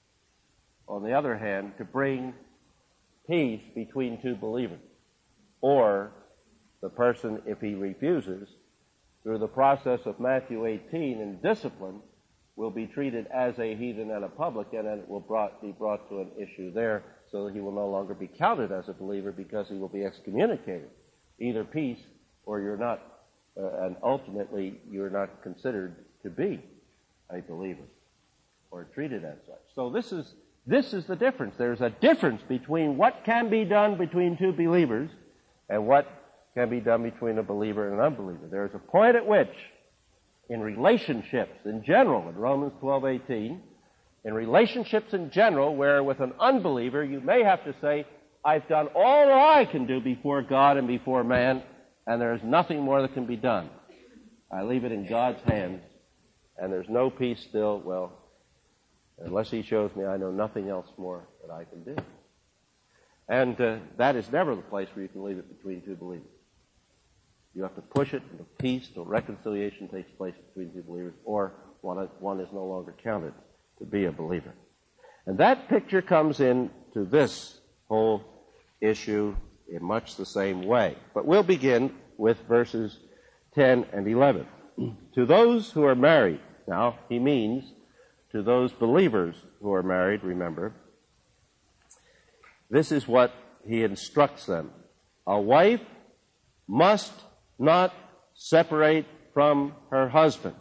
on the other hand, to bring peace between two believers. Or the person, if he refuses, through the process of Matthew eighteen in discipline, will be treated as a heathen and a publican, and it will brought, be brought to an issue there, so that he will no longer be counted as a believer because he will be excommunicated. Either peace or you're not, uh, and ultimately you're not considered to be a believer or treated as such. So this is this is the difference. There's a difference between what can be done between two believers and what can be done between a believer and an unbeliever. There's a point at which, in relationships in general, in Romans twelve eighteen, in relationships in general, where with an unbeliever you may have to say, I've done all that I can do before God and before man, and there's nothing more that can be done. I leave it in God's hands, and there's no peace still. Well, unless He shows me, I know nothing else more that I can do. And uh, that is never the place where you can leave it between two believers. You have to push it into peace till reconciliation takes place between two believers, or one, one is no longer counted to be a believer. And that picture comes in to this whole issue in much the same way. But we'll begin with verses ten and eleven. To those who are married, now he means to those believers who are married, remember, this is what he instructs them. A wife must not separate from her husband.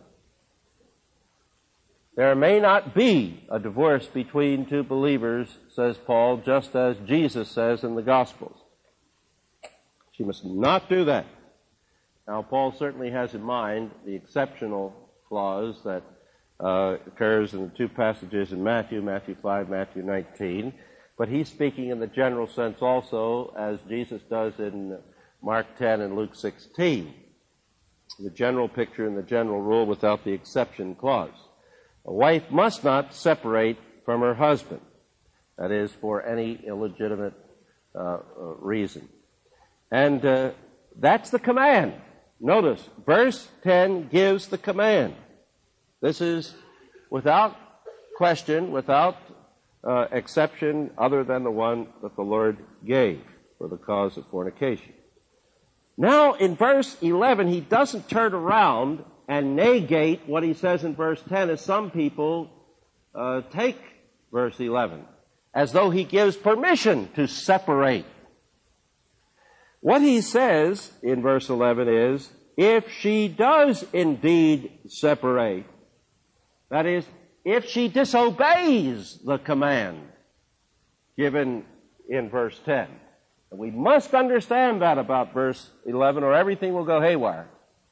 There may not be a divorce between two believers, says Paul, just as Jesus says in the Gospels. She must not do that. Now, Paul certainly has in mind the exceptional clause that uh, occurs in the two passages in Matthew, Matthew five, Matthew nineteen. But he's speaking in the general sense also, as Jesus does in Mark ten and Luke sixteen. The general picture and the general rule without the exception clause. A wife must not separate from her husband. That is, for any illegitimate uh, uh, reason. And uh, that's the command. Notice, verse ten gives the command. This is without question, without uh, exception, other than the one that the Lord gave for the cause of fornication. Now, in verse eleven, he doesn't turn around and negate what he says in verse ten, as some people uh, take verse eleven, as though he gives permission to separate. What he says in verse eleven is, if she does indeed separate, that is, if she disobeys the command given in verse ten. And we must understand that about verse eleven, or everything will go haywire.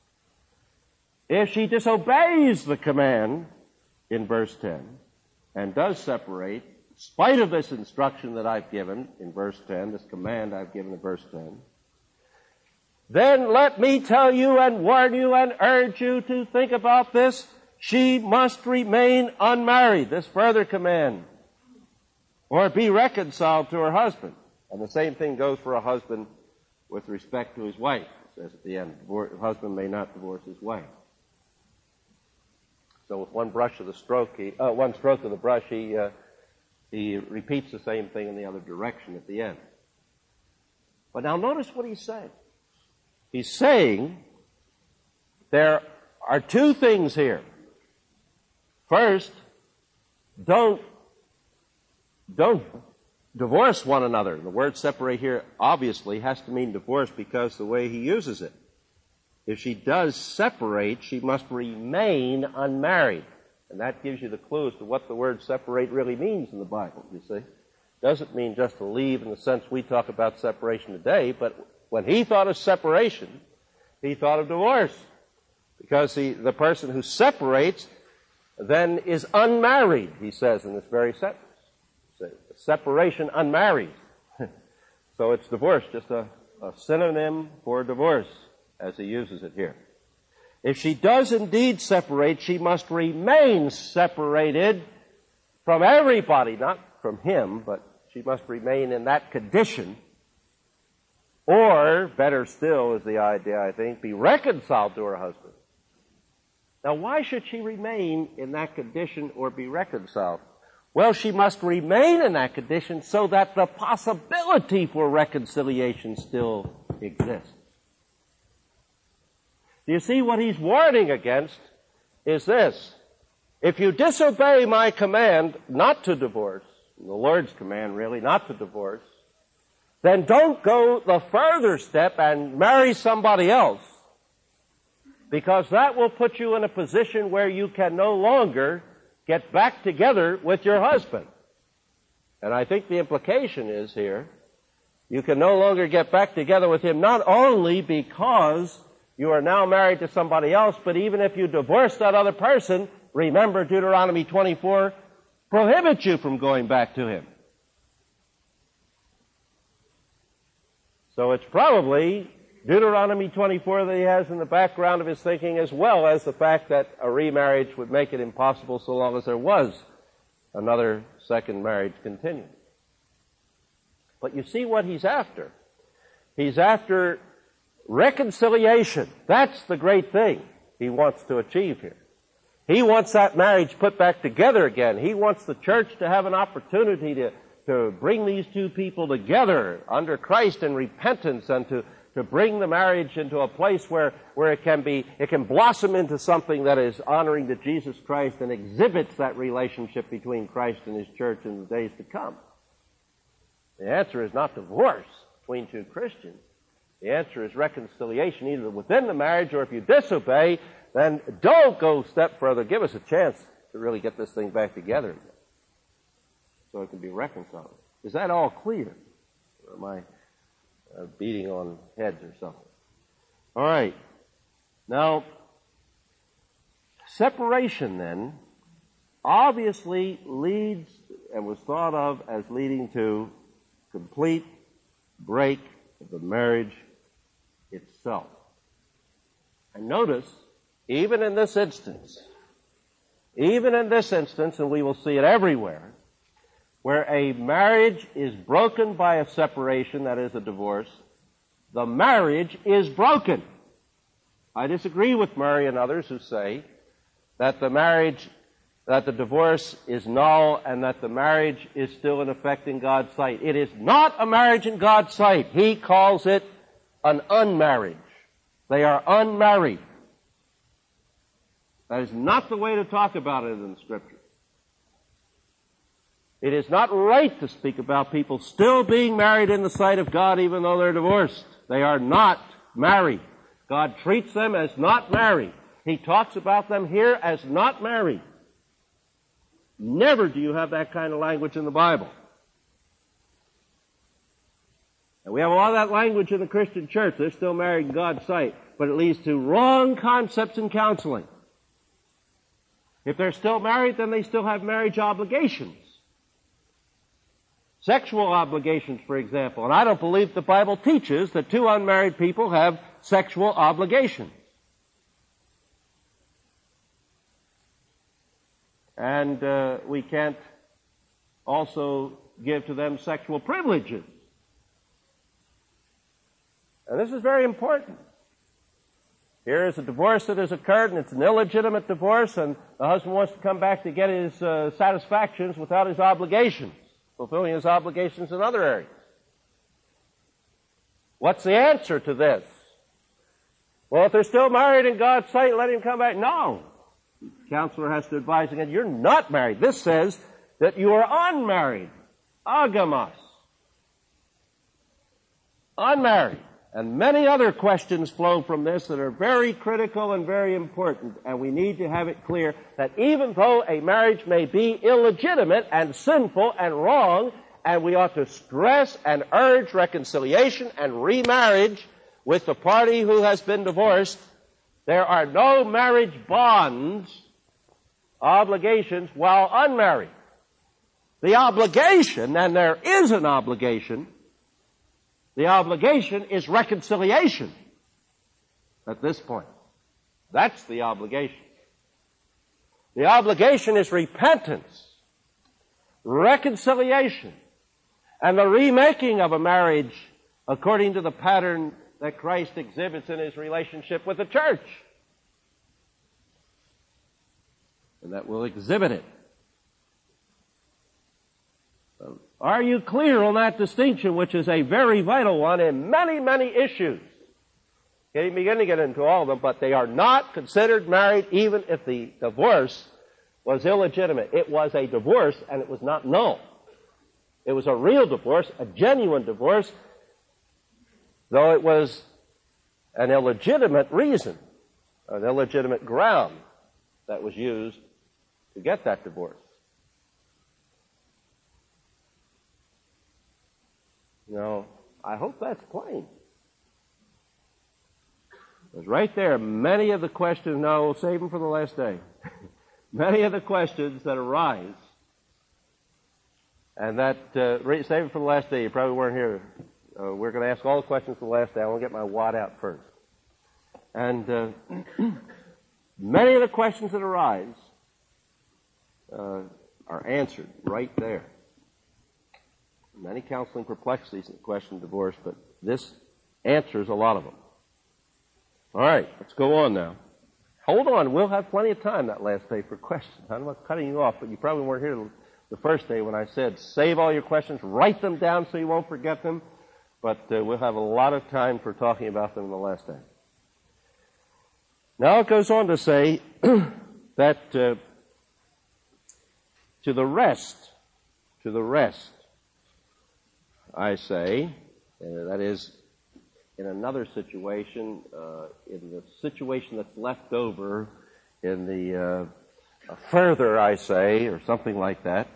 If she disobeys the command in verse ten and does separate, in spite of this instruction that I've given in verse ten, this command I've given in verse ten, then let me tell you and warn you and urge you to think about this. She must remain unmarried, this further command, or be reconciled to her husband. And the same thing goes for a husband with respect to his wife. It says at the end, the husband may not divorce his wife. So with one brush of the stroke, he, uh, one stroke of the brush, he uh, he repeats the same thing in the other direction at the end. But now notice what he's saying. He's saying there are two things here. First, don't don't divorce one another. The word separate here obviously has to mean divorce because the way he uses it. If she does separate, she must remain unmarried. And that gives you the clue as to what the word separate really means in the Bible, you see. Doesn't mean just to leave in the sense we talk about separation today, but when he thought of separation, he thought of divorce. Because the, the person who separates then is unmarried, he says in this very sentence. Separation, unmarried. So it's divorce, just a, a synonym for divorce, as he uses it here. If she does indeed separate, she must remain separated from everybody, not from him, but she must remain in that condition. Or, better still is the idea, I think, be reconciled to her husband. Now, why should she remain in that condition or be reconciled? Well, she must remain in that condition so that the possibility for reconciliation still exists. Do you see what he's warning against is this? If you disobey my command not to divorce, the Lord's command really, not to divorce, then don't go the further step and marry somebody else, because that will put you in a position where you can no longer get back together with your husband. And I think the implication is here, you can no longer get back together with him not only because you are now married to somebody else, but even if you divorce that other person, remember Deuteronomy twenty-four prohibits you from going back to him. So it's probably Deuteronomy twenty-four that he has in the background of his thinking, as well as the fact that a remarriage would make it impossible so long as there was another second marriage continuing. But you see what he's after. He's after reconciliation. That's the great thing he wants to achieve here. He wants that marriage put back together again. He wants the church to have an opportunity to, to bring these two people together under Christ in repentance, and to to bring the marriage into a place where, where it can be, it can blossom into something that is honoring to Jesus Christ and exhibits that relationship between Christ and his church in the days to come. The answer is not divorce between two Christians. The answer is reconciliation either within the marriage, or if you disobey, then don't go a step further. Give us a chance to really get this thing back together again so it can be reconciled. Is that all clear? Or am I Uh, beating on heads or something? All right. Now, separation then obviously leads and was thought of as leading to complete break of the marriage itself. And notice, even in this instance, even in this instance, and we will see it everywhere, where a marriage is broken by a separation, that is a divorce, the marriage is broken. I disagree with Murray and others who say that the marriage, that the divorce is null and that the marriage is still in effect in God's sight. It is not a marriage in God's sight. He calls it an unmarriage. They are unmarried. That is not the way to talk about it in the Scripture. It is not right to speak about people still being married in the sight of God even though they're divorced. They are not married. God treats them as not married. He talks about them here as not married. Never do you have that kind of language in the Bible. And we have a lot of that language in the Christian church. They're still married in God's sight, but it leads to wrong concepts in counseling. If they're still married, then they still have marriage obligations. Sexual obligations, for example. And I don't believe the Bible teaches that two unmarried people have sexual obligations. And uh, we can't also give to them sexual privileges. And this is very important. Here is a divorce that has occurred, and it's an illegitimate divorce, and the husband wants to come back to get his uh, satisfactions without his obligations, fulfilling his obligations in other areas. What's the answer to this? Well, if they're still married in God's sight, let him come back. No. The counselor has to advise again, you're not married. This says that you are unmarried. Agamos. Unmarried. And many other questions flow from this that are very critical and very important. And we need to have it clear that even though a marriage may be illegitimate and sinful and wrong, and we ought to stress and urge reconciliation and remarriage with the party who has been divorced, There are no marriage bonds, obligations, while unmarried. The obligation, and there is an obligation, the obligation is reconciliation at this point. That's the obligation. The obligation is repentance, reconciliation, and the remaking of a marriage according to the pattern that Christ exhibits in his relationship with the church. And that will exhibit it. Are you clear on that distinction, which is a very vital one in many, many issues? Can't begin to get into all of them, but they are not considered married even if the divorce was illegitimate. It was a divorce and it was not null. It was a real divorce, a genuine divorce, though it was an illegitimate reason, an illegitimate ground that was used to get that divorce. You know, I hope that's plain. Because right there, many of the questions, no, we'll save them for the last day. Many of the questions that arise, and that, uh, save them for the last day, you probably weren't here. Uh, we're going to ask all the questions for the last day. I want to get my wad out first. And uh, many of the questions that arise uh, are answered right there. Many counseling perplexities in the question of divorce, but this answers a lot of them. All right, let's go on now. Hold on, we'll have plenty of time that last day for questions. I'm not cutting you off, but you probably weren't here the first day when I said save all your questions, write them down so you won't forget them, but uh, we'll have a lot of time for talking about them in the last day. Now it goes on to say that uh, to the rest, to the rest, I say, uh, that is, in another situation, uh, in the situation that's left over, in the uh, further, I say, or something like that,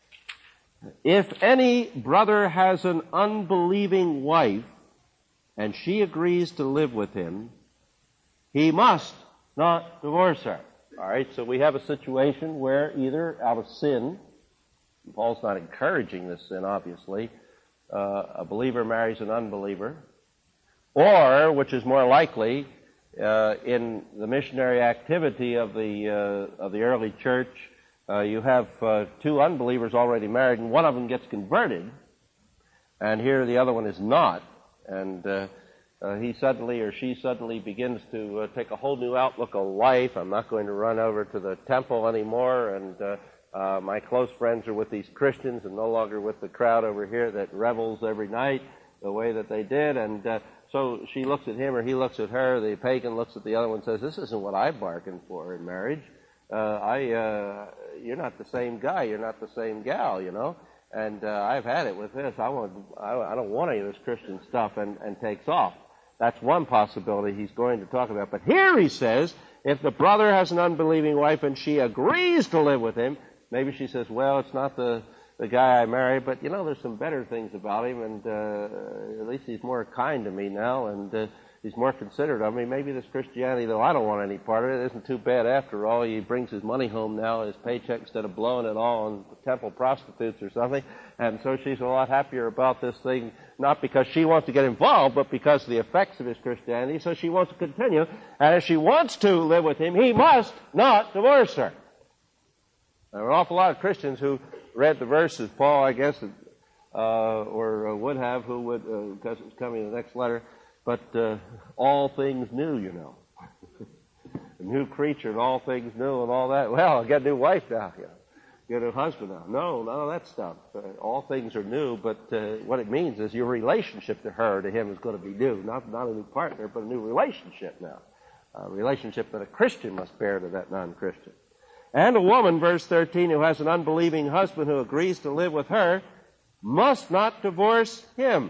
if any brother has an unbelieving wife and she agrees to live with him, he must not divorce her. All right, so we have a situation where either out of sin, Paul's not encouraging this sin, obviously, uh, a believer marries an unbeliever, or, which is more likely, uh, in the missionary activity of the uh, of the early church, uh, you have uh, two unbelievers already married, and one of them gets converted, and here the other one is not, and uh, uh, he suddenly or she suddenly begins to uh, take a whole new outlook on life. I'm not going to run over to the temple anymore, and uh, uh, my close friends are with these Christians and no longer with the crowd over here that revels every night the way that they did, and uh, so she looks at him or he looks at her, the pagan looks at the other one and says, this isn't what I bargained for in marriage. Uh, I, uh, you're not the same guy, you're not the same gal, you know, and uh, I've had it with this. I want, I, I don't want any of this Christian stuff, and, and takes off. That's one possibility he's going to talk about. But here he says, if the brother has an unbelieving wife and she agrees to live with him, maybe she says, well, it's not the the guy I married, but you know, there's some better things about him, and uh, at least he's more kind to me now, and uh, he's more considerate of me. Maybe this Christianity, though I don't want any part of it, isn't too bad after all. He brings his money home now, his paycheck, instead of blowing it all on temple prostitutes or something, and so she's a lot happier about this thing, not because she wants to get involved, but because of the effects of his Christianity, so she wants to continue, and if she wants to live with him, he must not divorce her. There are an awful lot of Christians who read the verses, Paul, I guess, uh, or uh, would have, who would, uh, because it's coming in the next letter, but uh, all things new, you know. A new creature and all things new and all that. Well, I got a new wife now, you know. You got a new husband now. No, none of that stuff. Uh, all things are new, but uh, what it means is your relationship to her, to him, is going to be new. Not, not a new partner, but a new relationship now. A relationship that a Christian must bear to that non-Christian. And a woman, verse thirteen, who has an unbelieving husband who agrees to live with her, must not divorce him.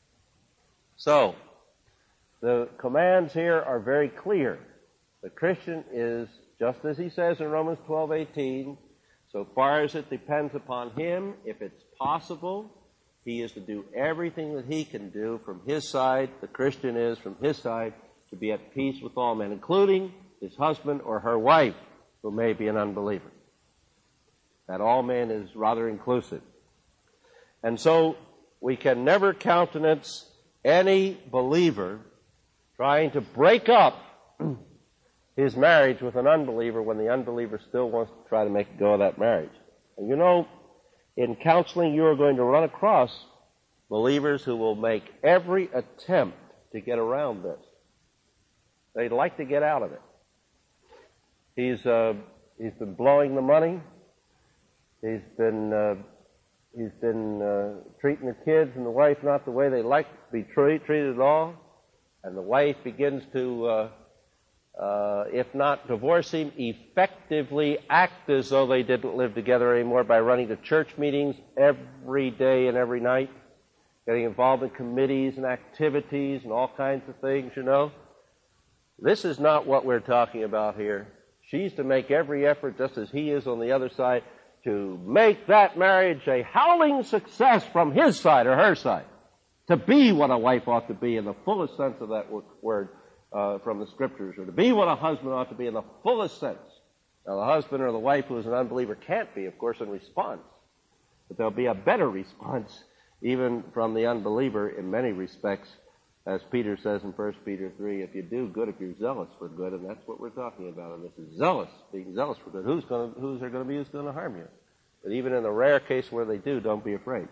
So, the commands here are very clear. The Christian is, just as he says in Romans twelve eighteen, so far as it depends upon him, if it's possible, he is to do everything that he can do from his side, the Christian is from his side, to be at peace with all men, including his husband or her wife, who may be an unbeliever. That all men is rather inclusive. And so we can never countenance any believer trying to break up his marriage with an unbeliever when the unbeliever still wants to try to make a go of that marriage. And you know, in counseling, you are going to run across believers who will make every attempt to get around this. They'd like to get out of it. He's uh, he's been blowing the money. He's been uh, he's been uh, treating the kids and the wife not the way they like to be treat, treated at all. And the wife begins to, uh, uh, if not divorce him, effectively act as though they didn't live together anymore by running to church meetings every day and every night, getting involved in committees and activities and all kinds of things, you know. This is not what we're talking about here. She's to make every effort, just as he is on the other side, to make that marriage a howling success from his side or her side. To be what a wife ought to be in the fullest sense of that word uh, from the Scriptures, or to be what a husband ought to be in the fullest sense. Now, the husband or the wife who is an unbeliever can't be, of course, in response. But there'll be a better response even from the unbeliever in many respects, as Peter says in First Peter three, if you do good, if you're zealous for good, and that's what we're talking about. And this is zealous, being zealous for good. Who's going to, who's there going to be who's going to harm you? But even in the rare case where they do, don't be afraid.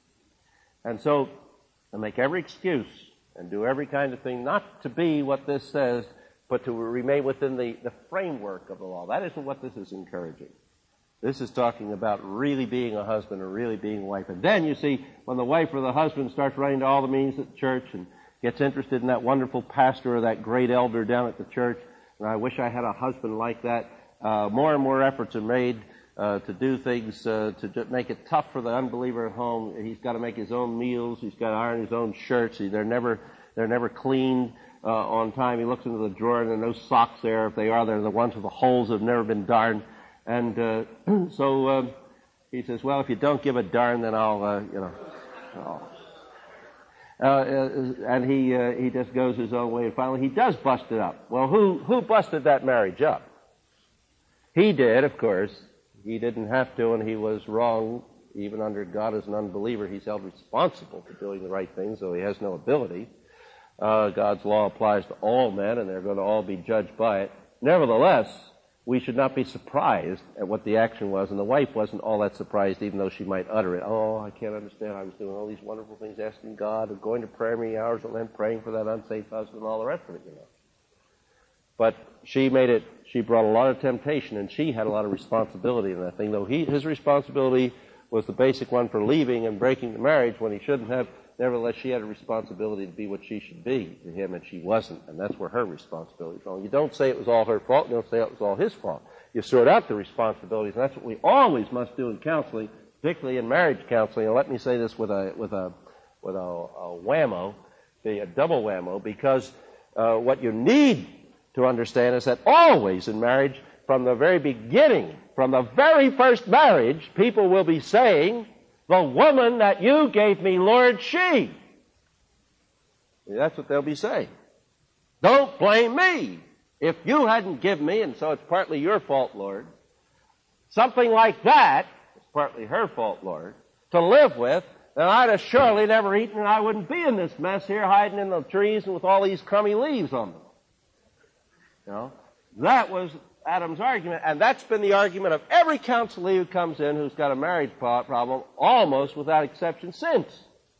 And so, and make every excuse and do every kind of thing not to be what this says, but to remain within the, the framework of the law. That isn't what this is encouraging. This is talking about really being a husband or really being a wife. And then, you see, when the wife or the husband starts running to all the meetings at the church and gets interested in that wonderful pastor or that great elder down at the church, and I wish I had a husband like that, uh, more and more efforts are made Uh, to do things, uh, to just make it tough for the unbeliever at home. He's got to make his own meals. He's got to iron his own shirts. They're never, they're never cleaned uh, on time. He looks into the drawer and there are no socks there. If they are, they're the ones with the holes that have never been darned. And uh, so uh, he says, well, if you don't give a darn, then I'll, uh, you know, I'll. Uh, uh, and he uh, he just goes his own way. And finally, he does bust it up. Well, who who busted that marriage up? He did, of course. He didn't have to, and he was wrong. Even under God as an unbeliever, he's held responsible for doing the right thing, so he has no ability. Uh, God's law applies to all men, and they're going to all be judged by it. Nevertheless, we should not be surprised at what the action was, and the wife wasn't all that surprised, even though she might utter it. Oh, I can't understand. I was doing all these wonderful things, asking God, and going to prayer many hours, and then praying for that unsaved husband, and all the rest of it, you know. But she made it, she brought a lot of temptation, and she had a lot of responsibility in that thing, though he, his responsibility was the basic one for leaving and breaking the marriage when he shouldn't have. Nevertheless, she had a responsibility to be what she should be to him, and she wasn't, and that's where her responsibility fell. You don't say it was all her fault, you don't say it was all his fault. You sort out the responsibilities, and that's what we always must do in counseling, particularly in marriage counseling. And let me say this with a with a with a, a whammo, a double whammo, because uh, what you need to understand is that always in marriage, from the very beginning, from the very first marriage, people will be saying, the woman that you gave me, Lord, she. That's what they'll be saying. Don't blame me. If you hadn't given me, and so it's partly your fault, Lord, something like that, it's partly her fault, Lord, to live with, then I'd have surely never eaten and I wouldn't be in this mess here hiding in the trees and with all these crummy leaves on them. You know, that was Adam's argument, and that's been the argument of every counselee who comes in who's got a marriage problem, almost without exception, since.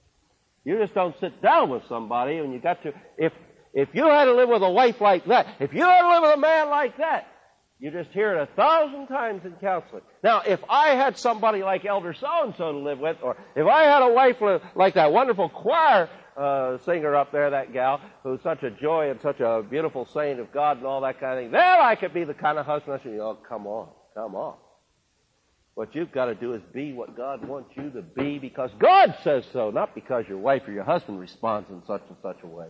You just don't sit down with somebody and you got to, if, if you had to live with a wife like that, if you had to live with a man like that, you just hear it a thousand times in counseling. Now, if I had somebody like Elder so-and-so to live with, or if I had a wife like that wonderful choir Uh, singer up there, that gal, who's such a joy and such a beautiful saint of God and all that kind of thing, then I could be the kind of husband I should, oh, come on, come on. What you've got to do is be what God wants you to be because God says so, not because your wife or your husband responds in such and such a way.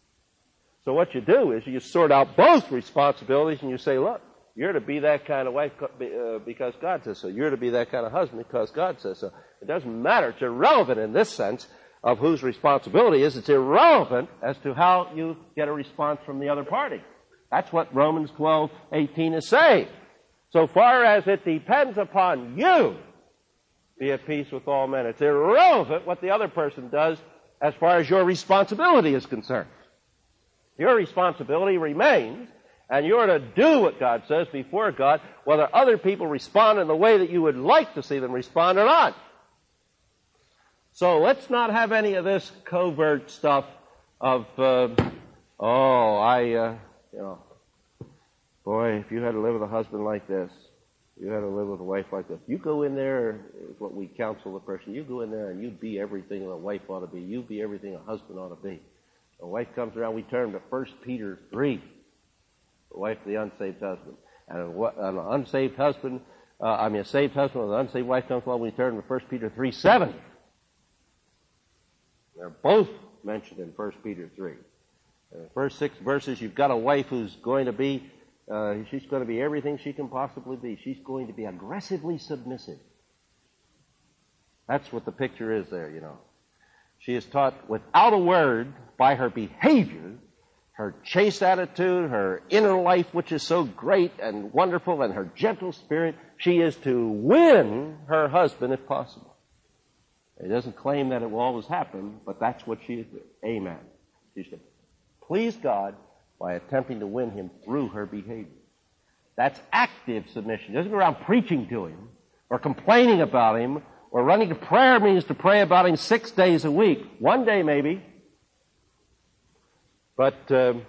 So what you do is you sort out both responsibilities and you say, look, you're to be that kind of wife because God says so. You're to be that kind of husband because God says so. It doesn't matter. It's irrelevant in this sense of whose responsibility is, it's irrelevant as to how you get a response from the other party. That's what Romans twelve eighteen is saying. So far as it depends upon you, be at peace with all men. It's irrelevant what the other person does as far as your responsibility is concerned. Your responsibility remains, and you're to do what God says before God, whether other people respond in the way that you would like to see them respond or not. So let's not have any of this covert stuff of, uh, oh, I, uh, you know, boy, if you had to live with a husband like this, you had to live with a wife like this. You go in there, is what we counsel the person, you go in there and you be everything a wife ought to be. You be everything a husband ought to be. A wife comes around, we turn to First Peter three, the wife of the unsaved husband. And an unsaved husband, uh, I mean a saved husband with an unsaved wife comes along, we turn to First Peter three seven. They're both mentioned in First Peter three. In the first six verses, you've got a wife who's going to be, uh, she's going to be everything she can possibly be. She's going to be aggressively submissive. That's what the picture is there, you know. She is taught without a word by her behavior, her chaste attitude, her inner life, which is so great and wonderful, and her gentle spirit. She is to win her husband if possible. It doesn't claim that it will always happen, but that's what she is doing. Amen. She's to please God by attempting to win him through her behavior. That's active submission. She doesn't go around preaching to him or complaining about him or running to prayer meetings to pray about him six days a week. One day maybe. But um,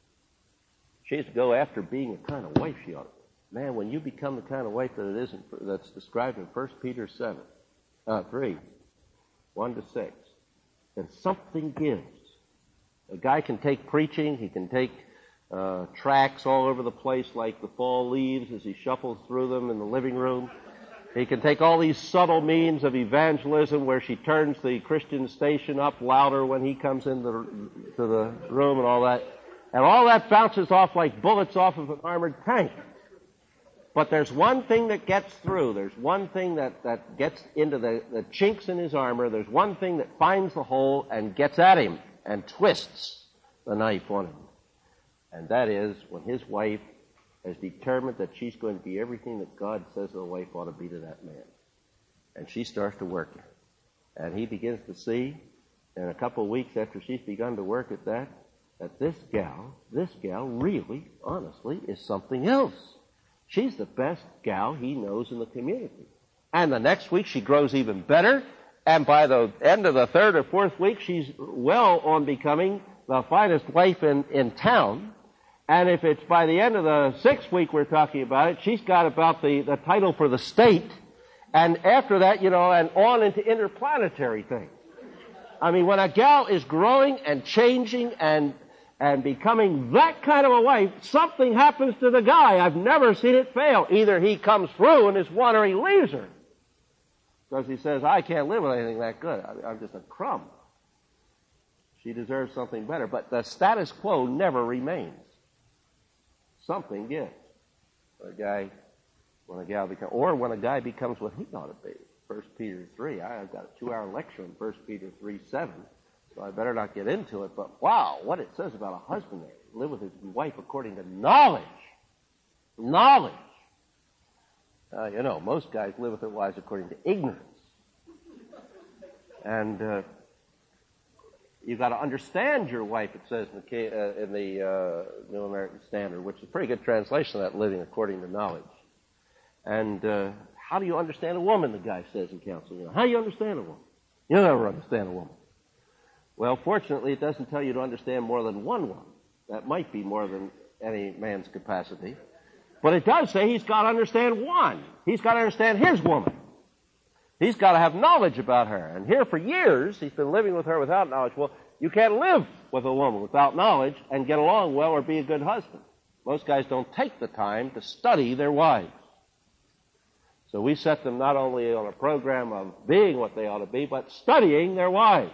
she has to go after being the kind of wife she ought to be. Man, when you become the kind of wife that it isn't, that's described in First Peter seven, uh, three, one to six, then something gives. A guy can take preaching, he can take uh, tracts all over the place like the fall leaves as he shuffles through them in the living room. He can take all these subtle means of evangelism where she turns the Christian station up louder when he comes into the, to the room and all that. And all that bounces off like bullets off of an armored tank. But there's one thing that gets through. There's one thing that, that gets into the, the chinks in his armor. There's one thing that finds the hole and gets at him and twists the knife on him. And that is when his wife has determined that she's going to be everything that God says a wife ought to be to that man. And she starts to work it. And he begins to see, in a couple of weeks after she's begun to work at that, that this gal, this gal really, honestly, is something else. She's the best gal he knows in the community. And the next week she grows even better. And by the end of the third or fourth week, she's well on becoming the finest wife in, in town. And if it's by the end of the sixth week we're talking about it, she's got about the, the title for the state. And after that, you know, and on into interplanetary things. I mean, when a gal is growing and changing and and becoming that kind of a wife, something happens to the guy. I've never seen it fail. Either he comes through and is one, or he leaves her. Because he says, I can't live with anything that good. I'm just a crumb. She deserves something better. But the status quo never remains. Something gives. When a guy, when a gal becomes, or when a guy becomes what he ought to be. First Peter three. I've got a two-hour lecture on First Peter three seven. So I better not get into it, but wow, what it says about a husband that live with his wife according to knowledge. Knowledge. Uh, you know, most guys live with their wives according to ignorance. And uh, you've got to understand your wife, it says in the, uh, in the uh, New American Standard, which is a pretty good translation of that, living according to knowledge. And uh, how do you understand a woman, the guy says in counseling. You know, how do you understand a woman? You'll never understand a woman. Well, fortunately, it doesn't tell you to understand more than one woman. That might be more than any man's capacity. But it does say he's got to understand one. He's got to understand his woman. He's got to have knowledge about her. And here for years, he's been living with her without knowledge. Well, you can't live with a woman without knowledge and get along well or be a good husband. Most guys don't take the time to study their wives. So we set them not only on a program of being what they ought to be, but studying their wives.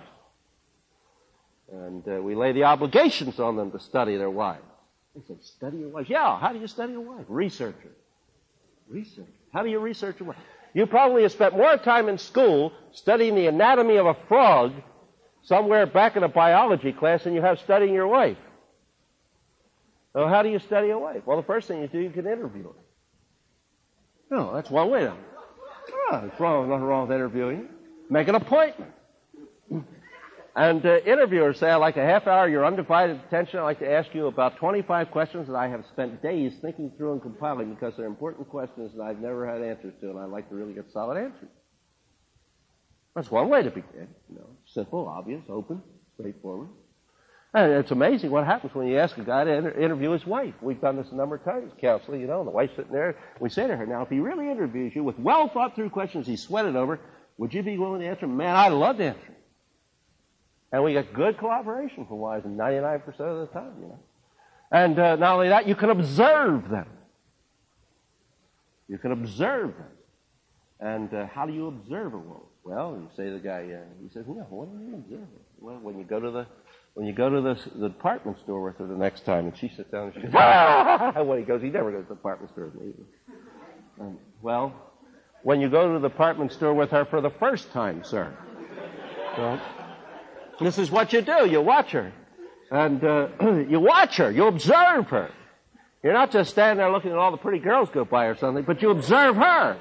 And uh, we lay the obligations on them to study their wives. They say, study your wife. Yeah, how do you study a wife? Research her. Research. How do you research a wife? You probably have spent more time in school studying the anatomy of a frog somewhere back in a biology class and you have studying your wife. So how do you study a wife? Well, the first thing you do, you can interview her. No, that's one way. Oh, it's wrong, nothing wrong with interviewing. Make an appointment. And uh, interviewers say, I'd like a half hour, your undivided attention. I'd like to ask you about twenty-five questions that I have spent days thinking through and compiling because they're important questions that I've never had answers to, and I'd like to really get solid answers. That's one way to begin. You know, simple, obvious, open, straightforward. And it's amazing what happens when you ask a guy to inter- interview his wife. We've done this a number of times, counseling, you know, and the wife's sitting there. We say to her, now, if he really interviews you with well-thought-through questions he sweated over, would you be willing to answer? Man, I'd love to answer. And we get good cooperation from wives ninety-nine percent of the time, you know. And uh, not only that, you can observe them. You can observe them. And uh, how do you observe a woman? Well, you say to the guy, uh, he says, no, what do you observe? Well, when you go to the when you go to the, the department store with her the next time, and she sits down and she goes, ah! When he goes, he never goes to the department store with me. Um, well, when you go to the department store with her for the first time, sir. So, this is what you do. You watch her. And uh, you watch her. You observe her. You're not just standing there looking at all the pretty girls go by or something, but you observe her.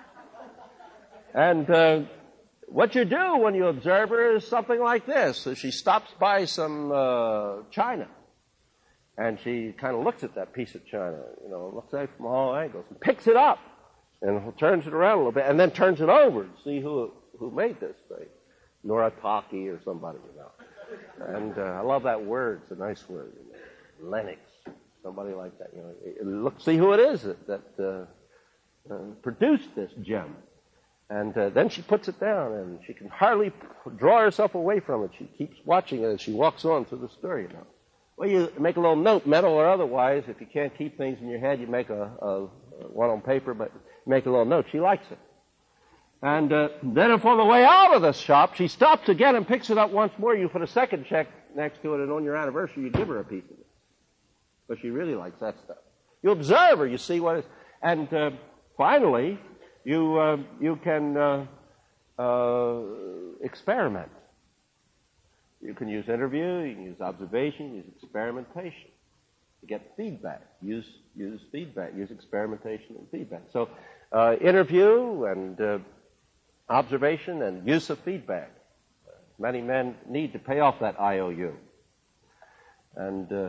And uh, what you do when you observe her is something like this. So she stops by some uh, china. And she kind of looks at that piece of china, you know, looks at it from all angles, and picks it up, and turns it around a little bit, and then turns it over to see who who made this thing. Noritake or somebody, you know. And uh, I love that word. It's a nice word. You know. Lennox, somebody like that. You know, it, it look, see who it is that, that uh, uh, produced this gem. And uh, then she puts it down, and she can hardly p- draw herself away from it. She keeps watching it as she walks on through the store, you know. Well, you make a little note, metal or otherwise. If you can't keep things in your head, you make a, a, a one on paper, but make a little note. She likes it. And uh, then if on the way out of the shop, she stops again and picks it up once more, you put a second check next to it, and on your anniversary, you give her a piece of it. But she really likes that stuff. You observe her, you see what it is. And uh, finally, you uh, you can uh, uh, experiment. You can use interview, you can use observation, use experimentation to get feedback. Use use feedback, use experimentation and feedback. So uh, interview and uh, observation and use of feedback. Many men need to pay off that I O U. And uh,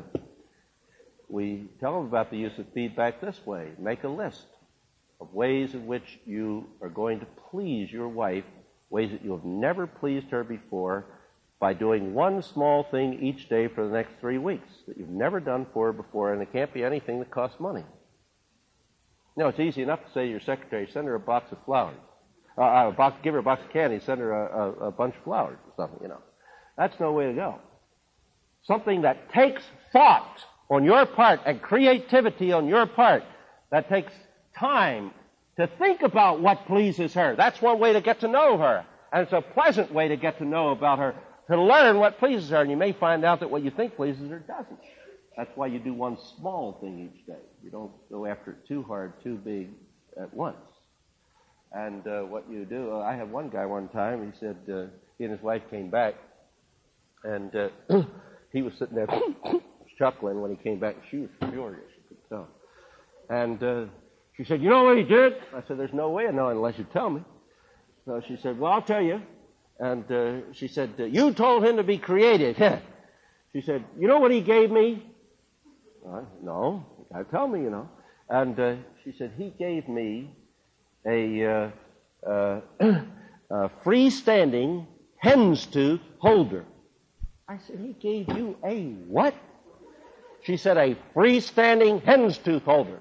we tell them about the use of feedback this way. Make a list of ways in which you are going to please your wife, ways that you have never pleased her before, by doing one small thing each day for the next three weeks that you've never done for her before, and it can't be anything that costs money. You know, it's easy enough to say to your secretary, send her a box of flowers. Uh, a box, give her a box of candy, send her a, a, a bunch of flowers or something, you know. That's no way to go. Something that takes thought on your part and creativity on your part, that takes time to think about what pleases her. That's one way to get to know her. And it's a pleasant way to get to know about her, to learn what pleases her. And you may find out that what you think pleases her doesn't. That's why you do one small thing each day. You don't go after it too hard, too big at once. And uh, what you do, uh, I had one guy one time, he said, uh, he and his wife came back, and uh, he was sitting there chuckling when he came back, and she was furious, you could tell. And uh, she said, you know what he did? I said, there's no way of knowing unless you tell me. So she said, well, I'll tell you. And uh, she said, you told him to be creative. She said, you know what he gave me? Uh, no, you gotta tell me, you know. And uh, she said, he gave me a uh, uh, uh, freestanding hen's tooth holder. I said, he gave you a what? She said, a freestanding hen's tooth holder.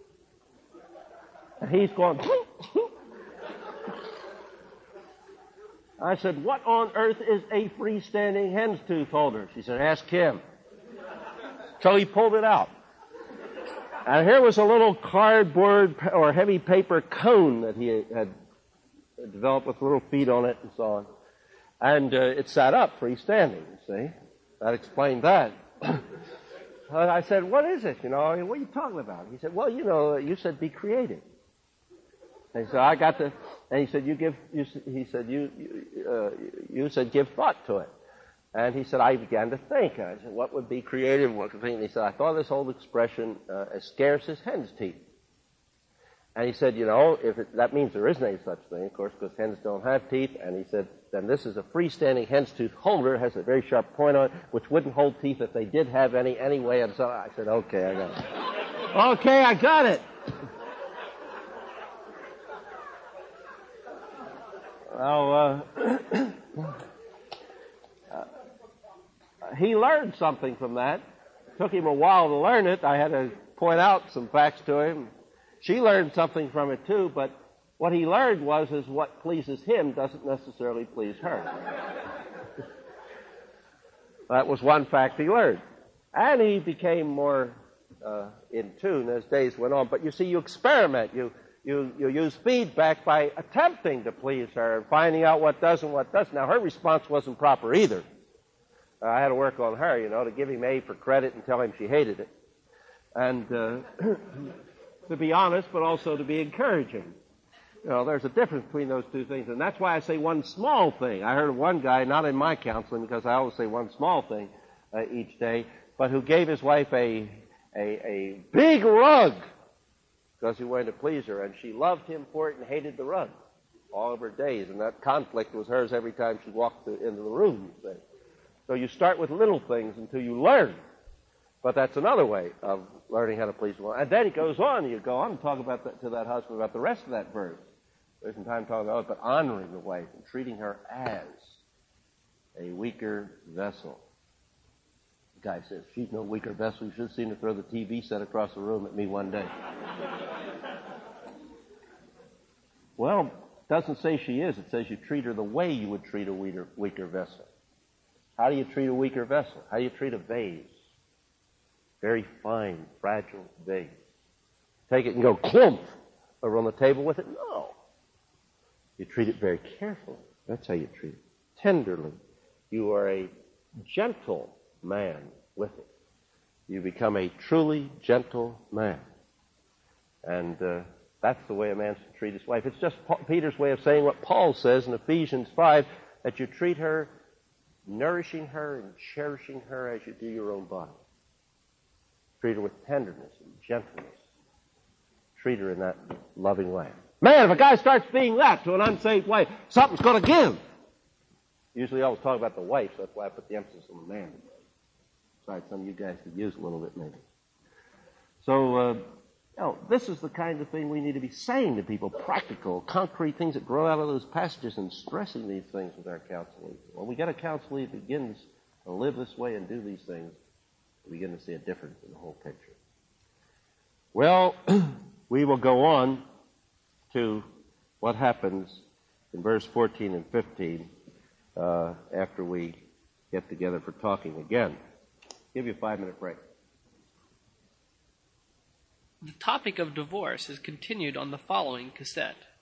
And he's going, I said, what on earth is a freestanding hen's tooth holder? She said, ask him. So he pulled it out. And here was a little cardboard or heavy paper cone that he had developed with little feet on it and so on. And uh, it sat up freestanding, you see. That explained that. I said, what is it? You know, what are you talking about? He said, well, you know, you said be creative. And he said, I got to, and he said, you give, you, he said, you, you, uh, you said give thought to it. And he said, I began to think. And I said, what would be creative? What could be? And he said, I thought of this old expression, uh, as scarce as hen's teeth. And he said, you know, if it, that means there isn't any such thing, of course, because hens don't have teeth. And he said, then this is a freestanding hen's tooth holder. It has a very sharp point on it, which wouldn't hold teeth if they did have any anyway. And so I said, okay, I got it. Okay, I got it. Well, uh, uh, he learned something from that. It took him a while to learn it. I had to point out some facts to him. She learned something from it too, but what he learned was is what pleases him doesn't necessarily please her. That was one fact he learned. And he became more uh, in tune as days went on. But you see, you experiment. You, you, you use feedback by attempting to please her and finding out what does and what doesn't. Now, her response wasn't proper either. Uh, I had to work on her, you know, to give him A for credit and tell him she hated it. And uh, to be honest, but also to be encouraging. You know, there's a difference between those two things. And that's why I say one small thing. I heard of one guy, not in my counseling, because I always say one small thing uh, each day, but who gave his wife a, a, a big rug because he wanted to please her. And she loved him for it and hated the rug all of her days. And that conflict was hers every time she walked to, into the room. You see. So you start with little things until you learn. But that's another way of learning how to please the Lord. And then it goes on. You go on and talk about that, to that husband about the rest of that verse. There's some time talking about it, but honoring the wife and treating her as a weaker vessel. The guy says, she's no weaker vessel. You should have seen her throw the T V set across the room at me one day. Well, it doesn't say she is. It says you treat her the way you would treat a weaker, weaker vessel. How do you treat a weaker vessel? How do you treat a vase? Very fine, fragile vase. Take it and go clump over on the table with it? No. You treat it very carefully. That's how you treat it. Tenderly. You are a gentle man with it. You become a truly gentle man. And uh, that's the way a man should treat his wife. It's just Peter's way of saying what Paul says in Ephesians five, that you treat her, nourishing her and cherishing her as you do your own body. Treat her with tenderness and gentleness. Treat her in that loving way. Man, if a guy starts being that to an unsaved wife, something's going to give. Usually I always talk about the wife, so that's why I put the emphasis on the man. Besides, some of you guys could use a little bit maybe. So, uh, you know, this is the kind of thing we need to be saying to people, practical, concrete things that grow out of those passages, and stressing these things with our counseling. When we get a counselor who begins to live this way and do these things, we begin to see a difference in the whole picture. Well, we will go on to what happens in verse fourteen and fifteen uh, after we get together for talking again. Give you a five-minute break. The topic of divorce is continued on the following cassette.